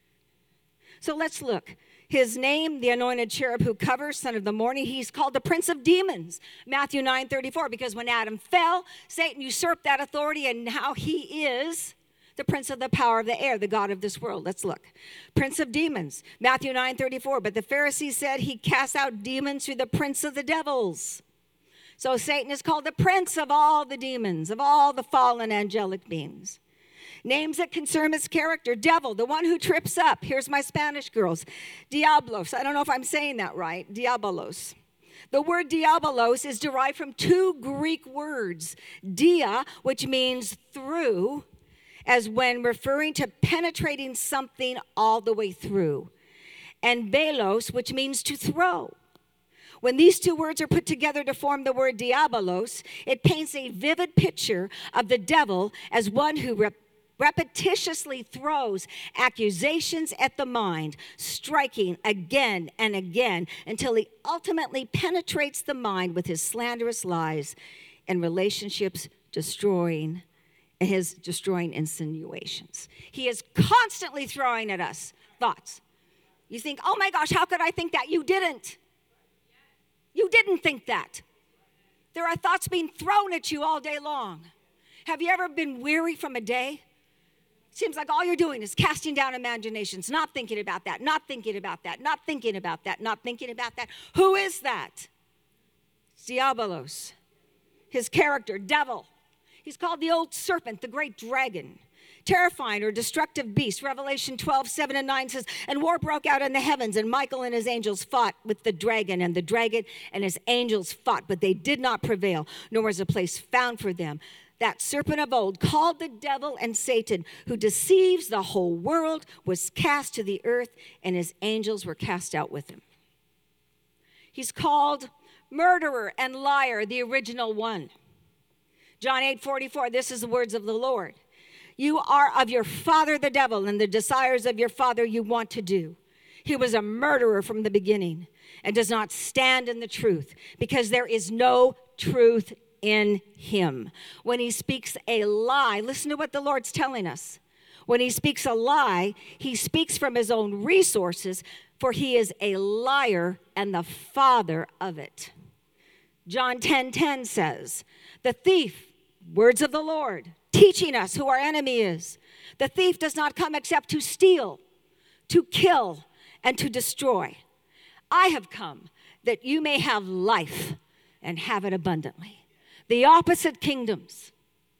So let's look. His name, the anointed cherub who covers, son of the morning, he's called the prince of demons, Matthew 9:34, because when Adam fell, Satan usurped that authority, and now he is the prince of the power of the air, the god of this world. Let's look. Prince of demons, Matthew 9:34, but the Pharisees said he cast out demons through the prince of the devils. So Satan is called the prince of all the demons, of all the fallen angelic beings. Names that concern his character. Devil, the one who trips up. Here's my Spanish girls. Diablos. I don't know if I'm saying that right. Diabolos. The word diabolos is derived from two Greek words. Dia, which means through, as when referring to penetrating something all the way through. And belos, which means to throw. When these two words are put together to form the word diabolos, it paints a vivid picture of the devil as one who repetitiously throws accusations at the mind, striking again and again until he ultimately penetrates the mind with his slanderous lies and relationships destroying insinuations. He is constantly throwing at us thoughts. You think, oh my gosh, how could I think that? You didn't. You didn't think that. There are thoughts being thrown at you all day long. Have you ever been weary from a day? Seems like all you're doing is casting down imaginations, not thinking about that, not thinking about that, not thinking about that, not thinking about that. Who is that? It's Diabolos. His character, devil. He's called the old serpent, the great dragon. Terrifying or destructive beast. Revelation 12:7-9 says, and war broke out in the heavens, and Michael and his angels fought with the dragon, and the dragon and his angels fought, but they did not prevail, nor was a place found for them. That serpent of old, called the devil and Satan, who deceives the whole world, was cast to the earth, and his angels were cast out with him. He's called murderer and liar, the original one. John 8:44, this is the words of the Lord. You are of your father the devil, and the desires of your father you want to do. He was a murderer from the beginning and does not stand in the truth, because there is no truth in him. When he speaks a lie, listen to what the Lord's telling us. When he speaks a lie, he speaks from his own resources, for he is a liar and the father of it. John 10:10 says, the thief, words of the Lord, teaching us who our enemy is. The thief does not come except to steal, to kill, and to destroy. I have come that you may have life and have it abundantly. The opposite kingdoms.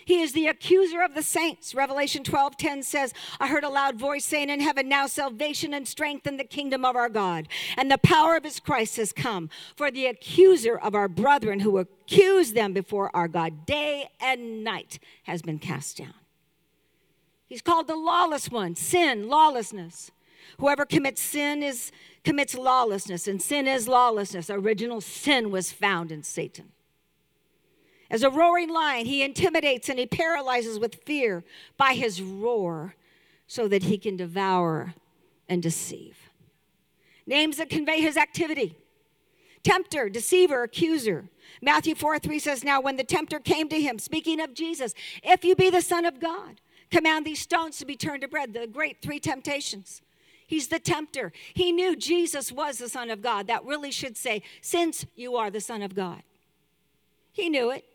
He is the accuser of the saints. Revelation 12:10 says, I heard a loud voice saying in heaven, now salvation and strength in the kingdom of our God, and the power of his Christ has come. For the accuser of our brethren who accused them before our God day and night has been cast down. He's called the lawless one, sin, lawlessness. Whoever commits sin commits lawlessness, and sin is lawlessness. Original sin was found in Satan. As a roaring lion, he intimidates and he paralyzes with fear by his roar so that he can devour and deceive. Names that convey his activity. Tempter, deceiver, accuser. Matthew 4:3 says, now when the tempter came to him, speaking of Jesus, if you be the Son of God, command these stones to be turned to bread. The great three temptations. He's the tempter. He knew Jesus was the Son of God. That really should say, since you are the Son of God. He knew it.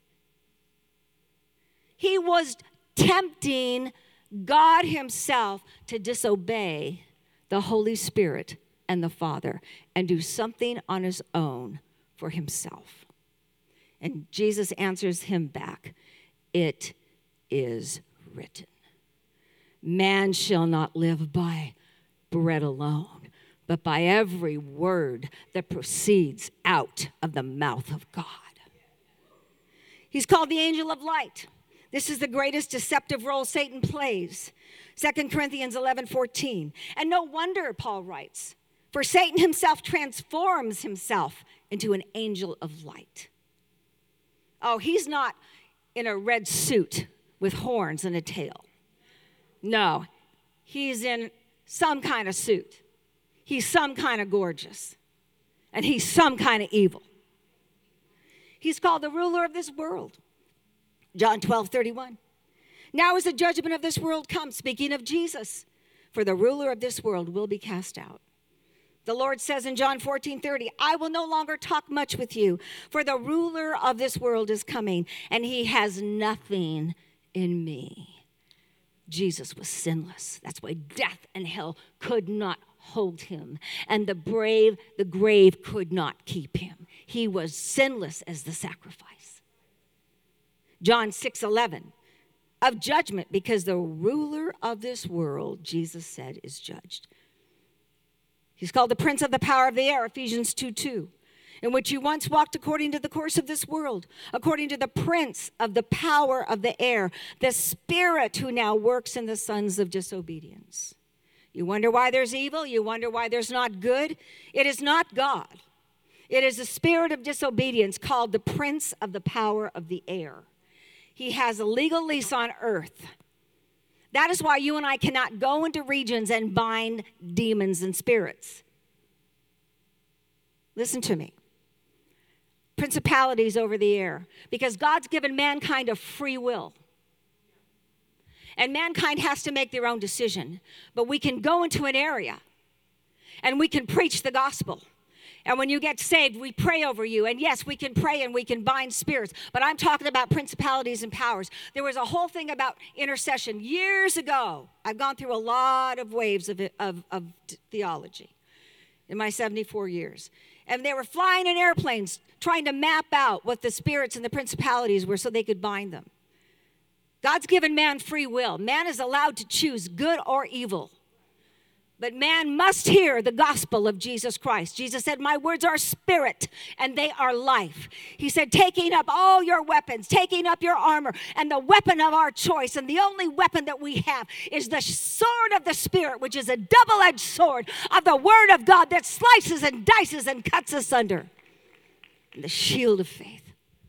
He was tempting God himself to disobey the Holy Spirit and the Father and do something on his own for himself. And Jesus answers him back, it is written. Man shall not live by bread alone, but by every word that proceeds out of the mouth of God. He's called the angel of light. This is the greatest deceptive role Satan plays. 2 Corinthians 11:14. And no wonder, Paul writes, for Satan himself transforms himself into an angel of light. Oh, he's not in a red suit with horns and a tail. No, he's in some kind of suit. He's some kind of gorgeous. And he's some kind of evil. He's called the ruler of this world. John 12:31. Now is the judgment of this world come, speaking of Jesus, for the ruler of this world will be cast out. The Lord says in John 14:30, I will no longer talk much with you, for the ruler of this world is coming, and he has nothing in me. Jesus was sinless. That's why death and hell could not hold him, and the grave could not keep him. He was sinless as the sacrifice. John 6:11, of judgment, because the ruler of this world, Jesus said, is judged. He's called the prince of the power of the air, Ephesians 2:2, in which you once walked according to the course of this world, according to the prince of the power of the air, the spirit who now works in the sons of disobedience. You wonder why there's evil? You wonder why there's not good? It is not God. It is the spirit of disobedience called the prince of the power of the air. He has a legal lease on earth. That is why you and I cannot go into regions and bind demons and spirits. Listen to me. Principalities over the air. Because God's given mankind a free will. And mankind has to make their own decision. But we can go into an area and we can preach the gospel. And when you get saved, we pray over you. And yes, we can pray and we can bind spirits. But I'm talking about principalities and powers. There was a whole thing about intercession years ago. I've gone through a lot of waves of theology in my 74 years. And they were flying in airplanes trying to map out what the spirits and the principalities were so they could bind them. God's given man free will. Man is allowed to choose good or evil. But man must hear the gospel of Jesus Christ. Jesus said, my words are spirit and they are life. He said, taking up all your weapons, taking up your armor, and the weapon of our choice, and the only weapon that we have is the sword of the Spirit, which is a double-edged sword of the word of God that slices and dices and cuts asunder. And the shield of faith.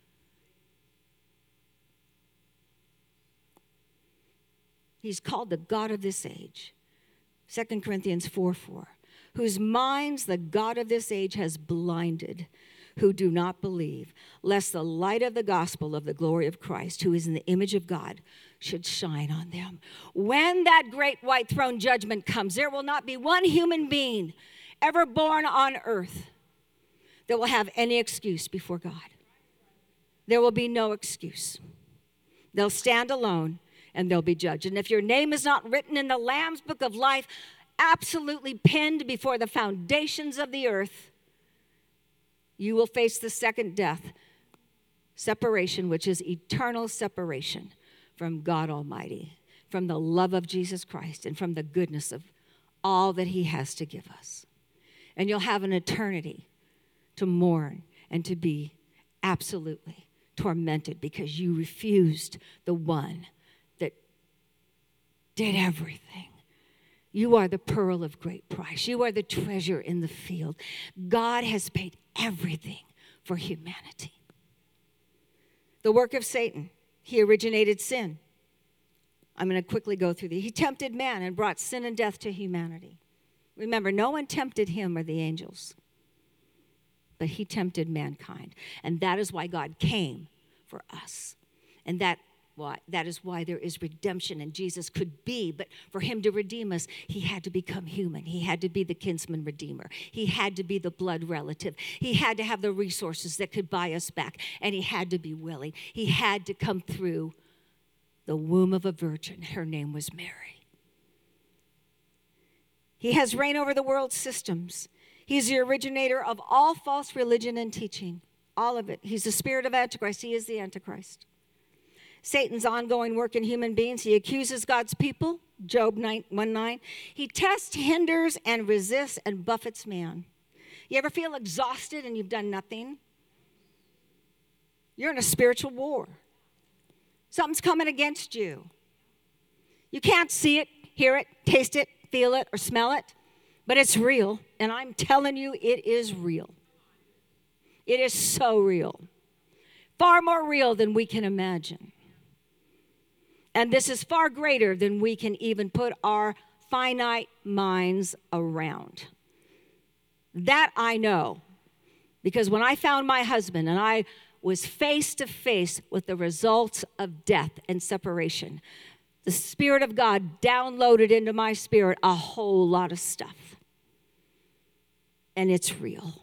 He's called the God of this age. 2 Corinthians 4:4, whose minds the God of this age has blinded, who do not believe, lest the light of the gospel of the glory of Christ, who is in the image of God, should shine on them. When that great white throne judgment comes, there will not be one human being ever born on earth that will have any excuse before God. There will be no excuse. They'll stand alone and they'll be judged. And if your name is not written in the Lamb's book of life, absolutely pinned before the foundations of the earth, you will face the second death, separation, which is eternal separation from God Almighty, from the love of Jesus Christ, and from the goodness of all that he has to give us. And you'll have an eternity to mourn and to be absolutely tormented because you refused the one that did everything. You are the pearl of great price. You are the treasure in the field. God has paid everything for humanity. The work of Satan, he originated sin. I'm going to quickly go through these. He tempted man and brought sin and death to humanity. Remember, no one tempted him or the angels, but he tempted mankind. And that is why God came for us. And that is why there is redemption, and Jesus could be, but for him to redeem us, he had to become human. He had to be the kinsman redeemer. He had to be the blood relative. He had to have the resources that could buy us back, and he had to be willing. He had to come through the womb of a virgin. Her name was Mary. He has reign over the world's systems. He's the originator of all false religion and teaching, all of it. He's the spirit of Antichrist. He is the Antichrist. Satan's ongoing work in human beings. He accuses God's people, Job 1:9. He tests, hinders, and resists and buffets man. You ever feel exhausted and you've done nothing? You're in a spiritual war. Something's coming against you. You can't see it, hear it, taste it, feel it, or smell it, but it's real. And I'm telling you, it is real. It is so real. Far more real than we can imagine. And this is far greater than we can even put our finite minds around. That I know. Because when I found my husband and I was face to face with the results of death and separation, the Spirit of God downloaded into my spirit a whole lot of stuff. And it's real.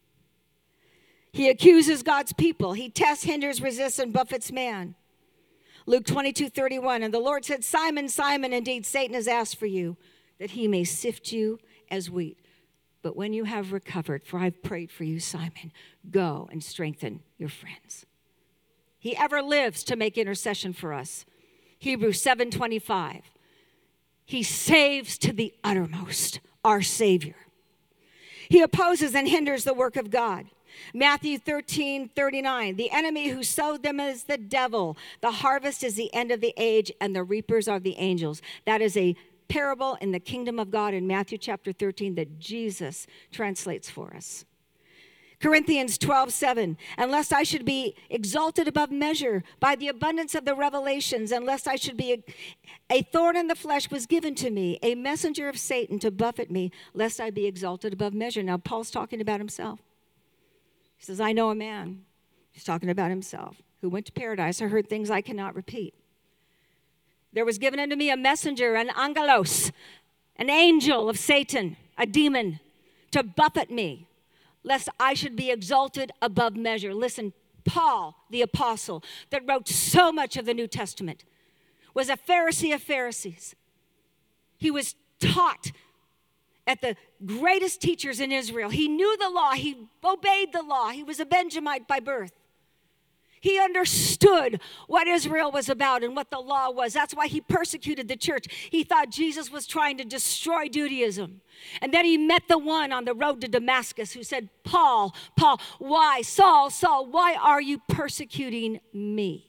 He accuses God's people. He tests, hinders, resists, and buffets man. Luke 22:31, and the Lord said, Simon, Simon, indeed Satan has asked for you, that he may sift you as wheat. But when you have recovered, for I've prayed for you, Simon, go and strengthen your friends. He ever lives to make intercession for us. Hebrews 7:25. He saves to the uttermost, our Savior. He opposes and hinders the work of God. Matthew 13:39, the enemy who sowed them is the devil. The harvest is the end of the age, and the reapers are the angels. That is a parable in the kingdom of God in Matthew chapter 13 that Jesus translates for us. Corinthians 12:7, unless I should be exalted above measure by the abundance of the revelations, unless I should be a thorn in the flesh was given to me, a messenger of Satan to buffet me, lest I be exalted above measure. Now, Paul's talking about himself. He says, I know a man, he's talking about himself, who went to paradise. I heard things I cannot repeat. There was given unto me a messenger, an angelos, an angel of Satan, a demon, to buffet me, lest I should be exalted above measure. Listen, Paul, the apostle, that wrote so much of the New Testament, was a Pharisee of Pharisees. He was taught at the greatest teachers in Israel. He knew the law. He obeyed the law. He was a Benjamite by birth. He understood what Israel was about and what the law was. That's why he persecuted the church. He thought Jesus was trying to destroy Judaism. And then he met the one on the road to Damascus who said, Paul, Paul, why? Saul, Saul, why are you persecuting me?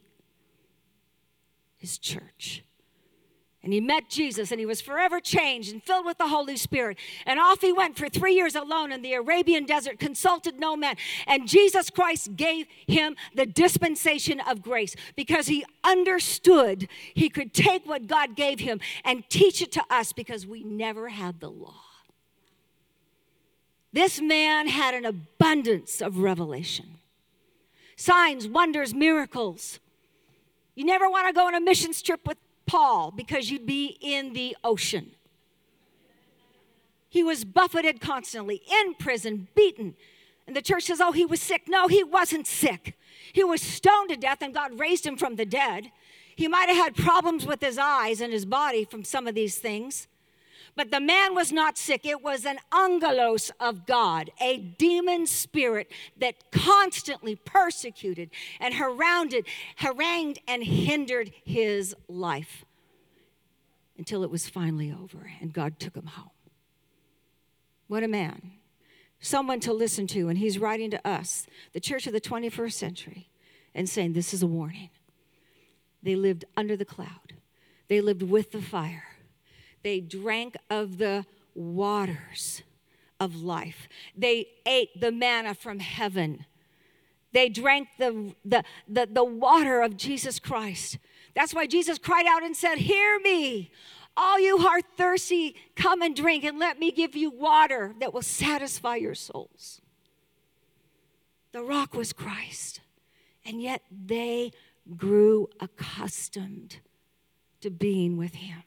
His church. And he met Jesus, and he was forever changed and filled with the Holy Spirit. And off he went for 3 years alone in the Arabian desert, consulted no man. And Jesus Christ gave him the dispensation of grace because he understood he could take what God gave him and teach it to us because we never had the law. This man had an abundance of revelation. Signs, wonders, miracles. You never want to go on a missions trip with Paul because you'd be in the ocean. He was buffeted constantly, in prison, beaten. And the church says, oh, he was sick. No, he wasn't sick. He was stoned to death and God raised him from the dead. He might have had problems with his eyes and his body from some of these things. But the man was not sick. It was an angelos of God, a demon spirit that constantly persecuted and harangued and hindered his life until it was finally over and God took him home. What a man. Someone to listen to, and he's writing to us, the church of the 21st century, and saying this is a warning. They lived under the cloud. They lived with the fire. They drank of the waters of life. They ate the manna from heaven. They drank the water of Jesus Christ. That's why Jesus cried out and said, "Hear me, all you who are thirsty, come and drink, and let me give you water that will satisfy your souls." The rock was Christ, and yet they grew accustomed to being with him.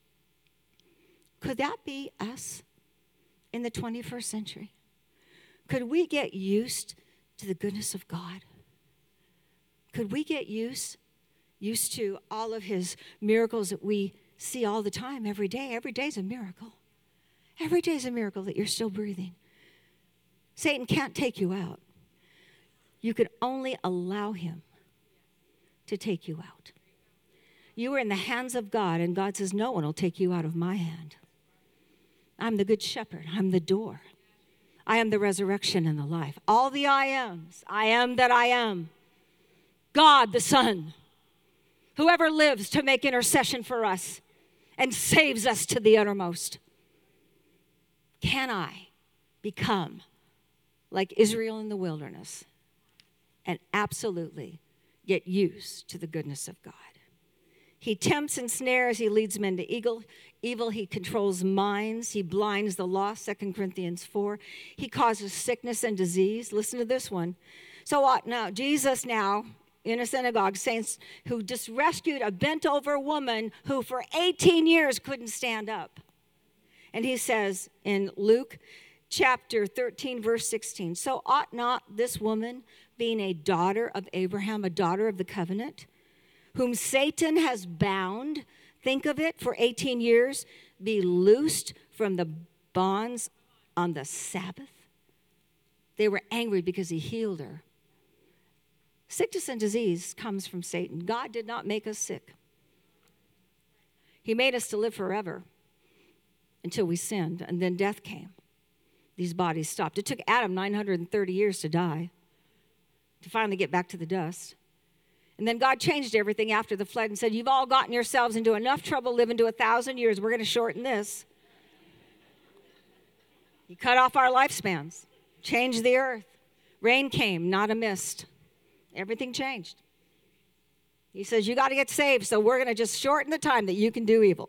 Could that be us in the 21st century? Could we get used to the goodness of God? Could we get used to all of his miracles that we see all the time, every day? Every day is a miracle. Every day is a miracle that you're still breathing. Satan can't take you out. You can only allow him to take you out. You are in the hands of God, and God says, no one will take you out of my hand. I'm the good shepherd. I'm the door. I am the resurrection and the life. All the I ams. I am that I am. God the Son, whoever lives to make intercession for us and saves us to the uttermost. Can I become like Israel in the wilderness and absolutely get used to the goodness of God? He tempts and snares. He leads men to evil. He controls minds. He blinds the lost, 2 Corinthians 4. He causes sickness and disease. Listen to this one. So now, Jesus now, in a synagogue, saints who just rescued a bent-over woman who for 18 years couldn't stand up. And he says in Luke chapter 13, verse 16, so ought not this woman, being a daughter of Abraham, a daughter of the covenant, whom Satan has bound, think of it, for 18 years, be loosed from the bonds on the Sabbath? They were angry because he healed her. Sickness and disease comes from Satan. God did not make us sick. He made us to live forever until we sinned, and then death came. These bodies stopped. It took Adam 930 years to die, to finally get back to the dust. And then God changed everything after the flood and said, you've all gotten yourselves into enough trouble living to 1,000 years. We're going to shorten this. He cut off our lifespans, changed the earth. Rain came, not a mist. Everything changed. He says, you got to get saved, so we're going to just shorten the time that you can do evil.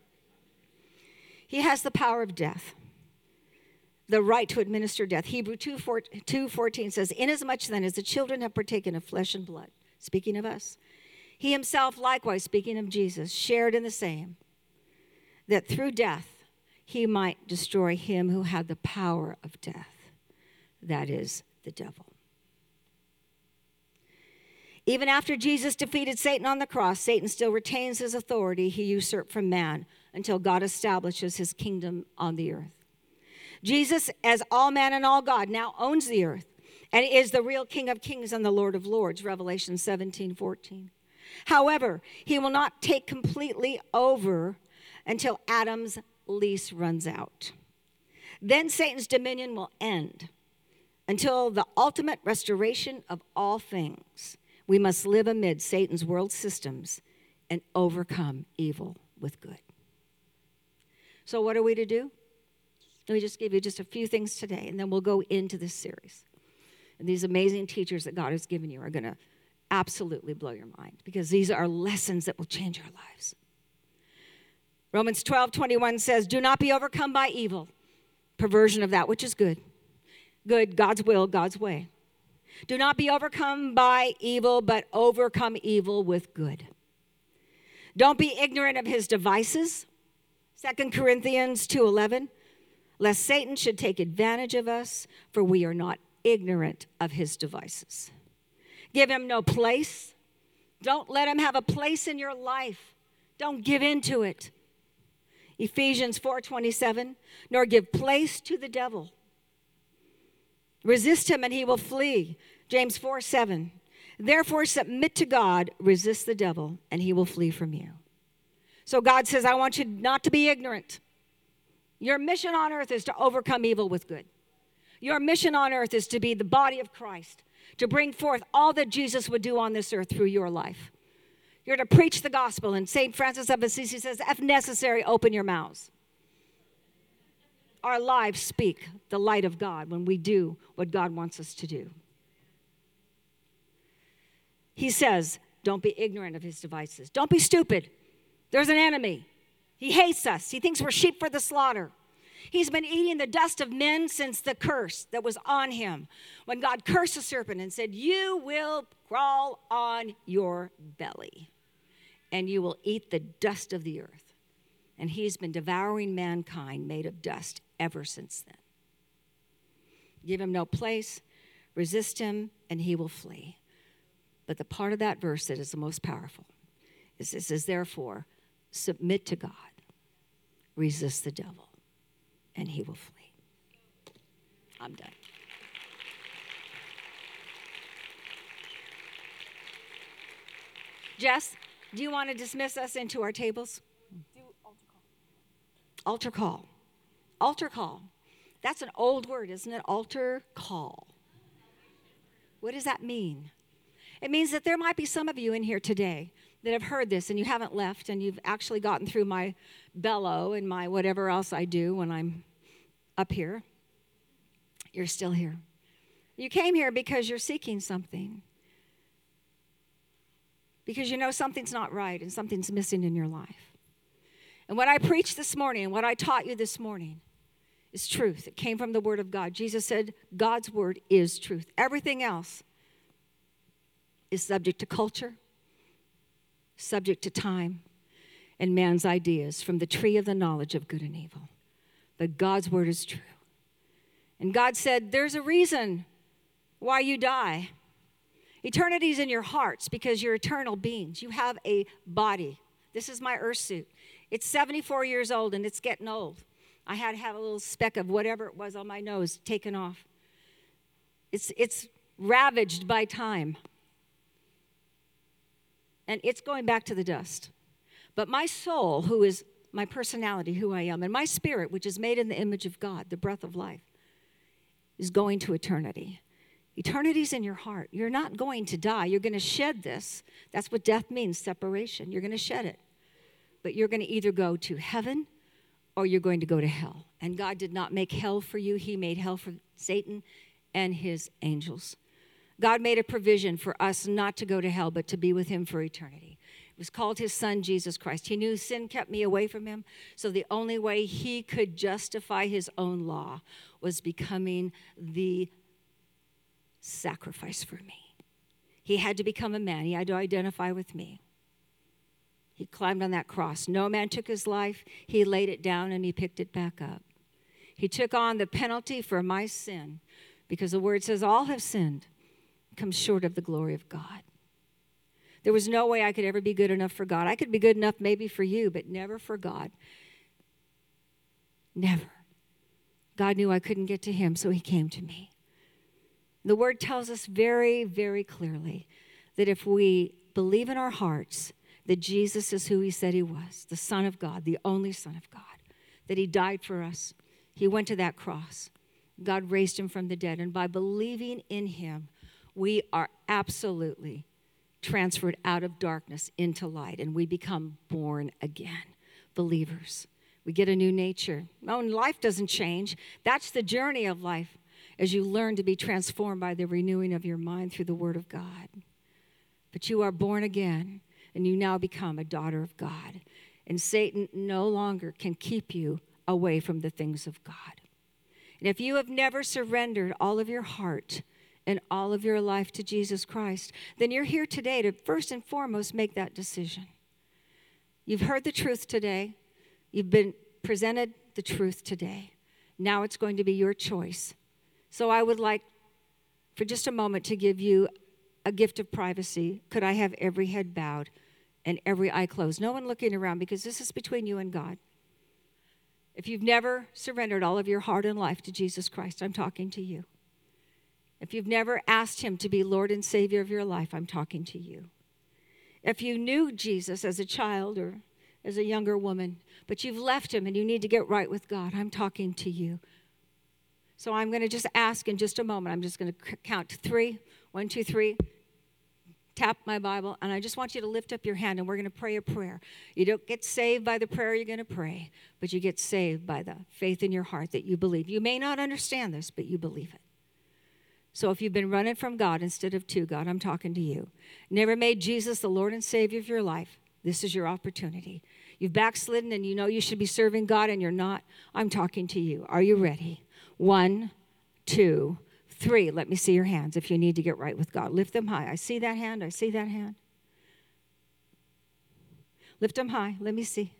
He has the power of death, the right to administer death. Hebrews 2:14 says, inasmuch then as the children have partaken of flesh and blood, speaking of us, he himself likewise, speaking of Jesus, shared in the same, that through death he might destroy him who had the power of death, that is, the devil. Even after Jesus defeated Satan on the cross, Satan still retains his authority he usurped from man until God establishes his kingdom on the earth. Jesus, as all man and all God, now owns the earth and is the real King of kings and the Lord of lords, Revelation 17:14. However, he will not take completely over until Adam's lease runs out. Then Satan's dominion will end until the ultimate restoration of all things. We must live amid Satan's world systems and overcome evil with good. So what are we to do? Let me just give you just a few things today, and then we'll go into this series. And these amazing teachers that God has given you are going to absolutely blow your mind, because these are lessons that will change our lives. Romans 12:21 says, do not be overcome by evil, perversion of that which is good. Good, God's will, God's way. Do not be overcome by evil, but overcome evil with good. Don't be ignorant of his devices. 2 Corinthians 2:11, lest Satan should take advantage of us, for we are not ignorant of his devices. Give him no place. Don't let him have a place in your life. Don't give in to it. Ephesians 4:27, nor give place to the devil. Resist him and he will flee. James 4:7, therefore submit to God, resist the devil, and he will flee from you. So God says, I want you not to be ignorant. Your mission on earth is to overcome evil with good. Your mission on earth is to be the body of Christ, to bring forth all that Jesus would do on this earth through your life. You're to preach the gospel. And St. Francis of Assisi says, if necessary, open your mouths. Our lives speak the light of God when we do what God wants us to do. He says, don't be ignorant of his devices. Don't be stupid. There's an enemy. He hates us. He thinks we're sheep for the slaughter. He's been eating the dust of men since the curse that was on him. When God cursed the serpent and said, you will crawl on your belly and you will eat the dust of the earth. And he's been devouring mankind made of dust ever since then. Give him no place, resist him, and he will flee. But the part of that verse that is the most powerful is this is therefore, submit to God, resist the devil, and he will flee. I'm done. Jess, do you want to dismiss us into our tables? Do altar call. Altar call. Altar call. That's an old word, isn't it? Altar call. What does that mean? It means that there might be some of you in here today that have heard this and you haven't left and you've actually gotten through my bellow and my whatever else I do when I'm up here. You're still here. You came here because you're seeking something. Because you know something's not right and something's missing in your life. And what I preached this morning and what I taught you this morning is truth. It came from the Word of God. Jesus said God's Word is truth. Everything else is subject to culture, subject to time, and man's ideas from the tree of the knowledge of good and evil. But God's Word is true. And God said, there's a reason why you die. Eternity's in your hearts because you're eternal beings. You have a body. This is my earth suit. It's 74 years old and it's getting old. I had to have a little speck of whatever it was on my nose taken off. It's ravaged by time. And it's going back to the dust. But my soul, who is my personality, who I am, and my spirit, which is made in the image of God, the breath of life, is going to eternity. Eternity's in your heart. You're not going to die. You're going to shed this. That's what death means, separation. You're going to shed it. But you're going to either go to heaven or you're going to go to hell. And God did not make hell for you. He made hell for Satan and his angels. God made a provision for us not to go to hell, but to be with him for eternity. It was called his son, Jesus Christ. He knew sin kept me away from him, so the only way he could justify his own law was becoming the sacrifice for me. He had to become a man. He had to identify with me. He climbed on that cross. No man took his life. He laid it down and he picked it back up. He took on the penalty for my sin because the word says all have sinned, come short of the glory of God. There was no way I could ever be good enough for God. I could be good enough maybe for you, but never for God. Never. God knew I couldn't get to him, so he came to me. The word tells us very, very clearly that if we believe in our hearts that Jesus is who he said he was, the Son of God, the only Son of God, that he died for us, he went to that cross. God raised him from the dead, and by believing in him, we are absolutely transferred out of darkness into light, and we become born again, believers. We get a new nature. Oh, and life doesn't change. That's the journey of life as you learn to be transformed by the renewing of your mind through the Word of God. But you are born again, and you now become a daughter of God. And Satan no longer can keep you away from the things of God. And if you have never surrendered all of your heart and all of your life to Jesus Christ, then you're here today to first and foremost make that decision. You've heard the truth today. You've been presented the truth today. Now it's going to be your choice. So I would like for just a moment to give you a gift of privacy. Could I have every head bowed and every eye closed? No one looking around because this is between you and God. If you've never surrendered all of your heart and life to Jesus Christ, I'm talking to you. If you've never asked him to be Lord and Savior of your life, I'm talking to you. If you knew Jesus as a child or as a younger woman, but you've left him and you need to get right with God, I'm talking to you. So I'm going to just ask in just a moment. I'm just going to count to 3. 1, 2, 3. Tap my Bible, and I just want you to lift up your hand, and we're going to pray a prayer. You don't get saved by the prayer you're going to pray, but you get saved by the faith in your heart that you believe. You may not understand this, but you believe it. So if you've been running from God instead of to God, I'm talking to you. Never made Jesus the Lord and Savior of your life, this is your opportunity. You've backslidden and you know you should be serving God and you're not, I'm talking to you. Are you ready? 1, 2, 3. Let me see your hands if you need to get right with God. Lift them high. I see that hand. I see that hand. Lift them high. Let me see.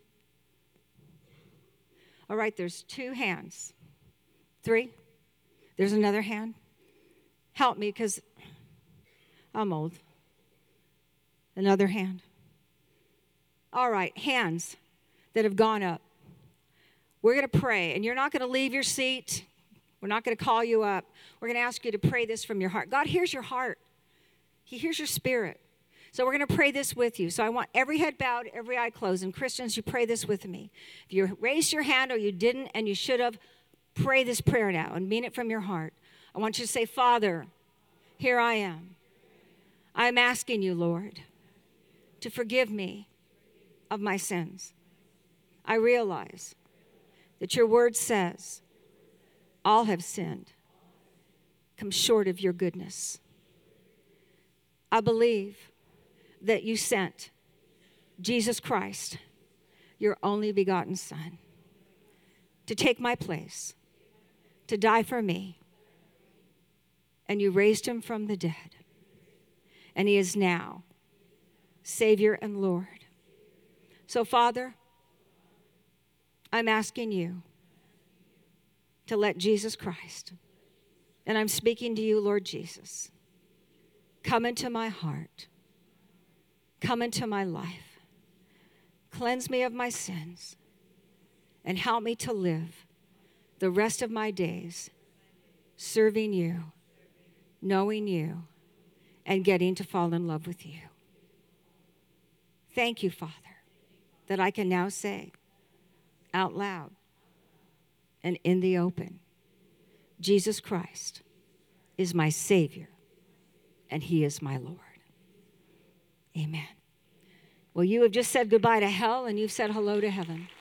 All right, there's 2 hands. 3. There's another hand. Help me because I'm old. Another hand. All right, hands that have gone up. We're going to pray, and you're not going to leave your seat. We're not going to call you up. We're going to ask you to pray this from your heart. God hears your heart. He hears your spirit. So we're going to pray this with you. So I want every head bowed, every eye closed. And Christians, you pray this with me. If you raised your hand or you didn't and you should have, pray this prayer now and mean it from your heart. I want you to say, Father, here I am. I'm asking you, Lord, to forgive me of my sins. I realize that your word says all have sinned, come short of your goodness. I believe that you sent Jesus Christ, your only begotten Son, to take my place, to die for me, and you raised him from the dead, and he is now Savior and Lord. So, Father, I'm asking you to let Jesus Christ, and I'm speaking to you, Lord Jesus, come into my heart, come into my life, cleanse me of my sins, and help me to live the rest of my days serving you, knowing you, and getting to fall in love with you. Thank you, Father, that I can now say out loud and in the open, Jesus Christ is my Savior, and he is my Lord. Amen. Well, you have just said goodbye to hell, and you've said hello to heaven.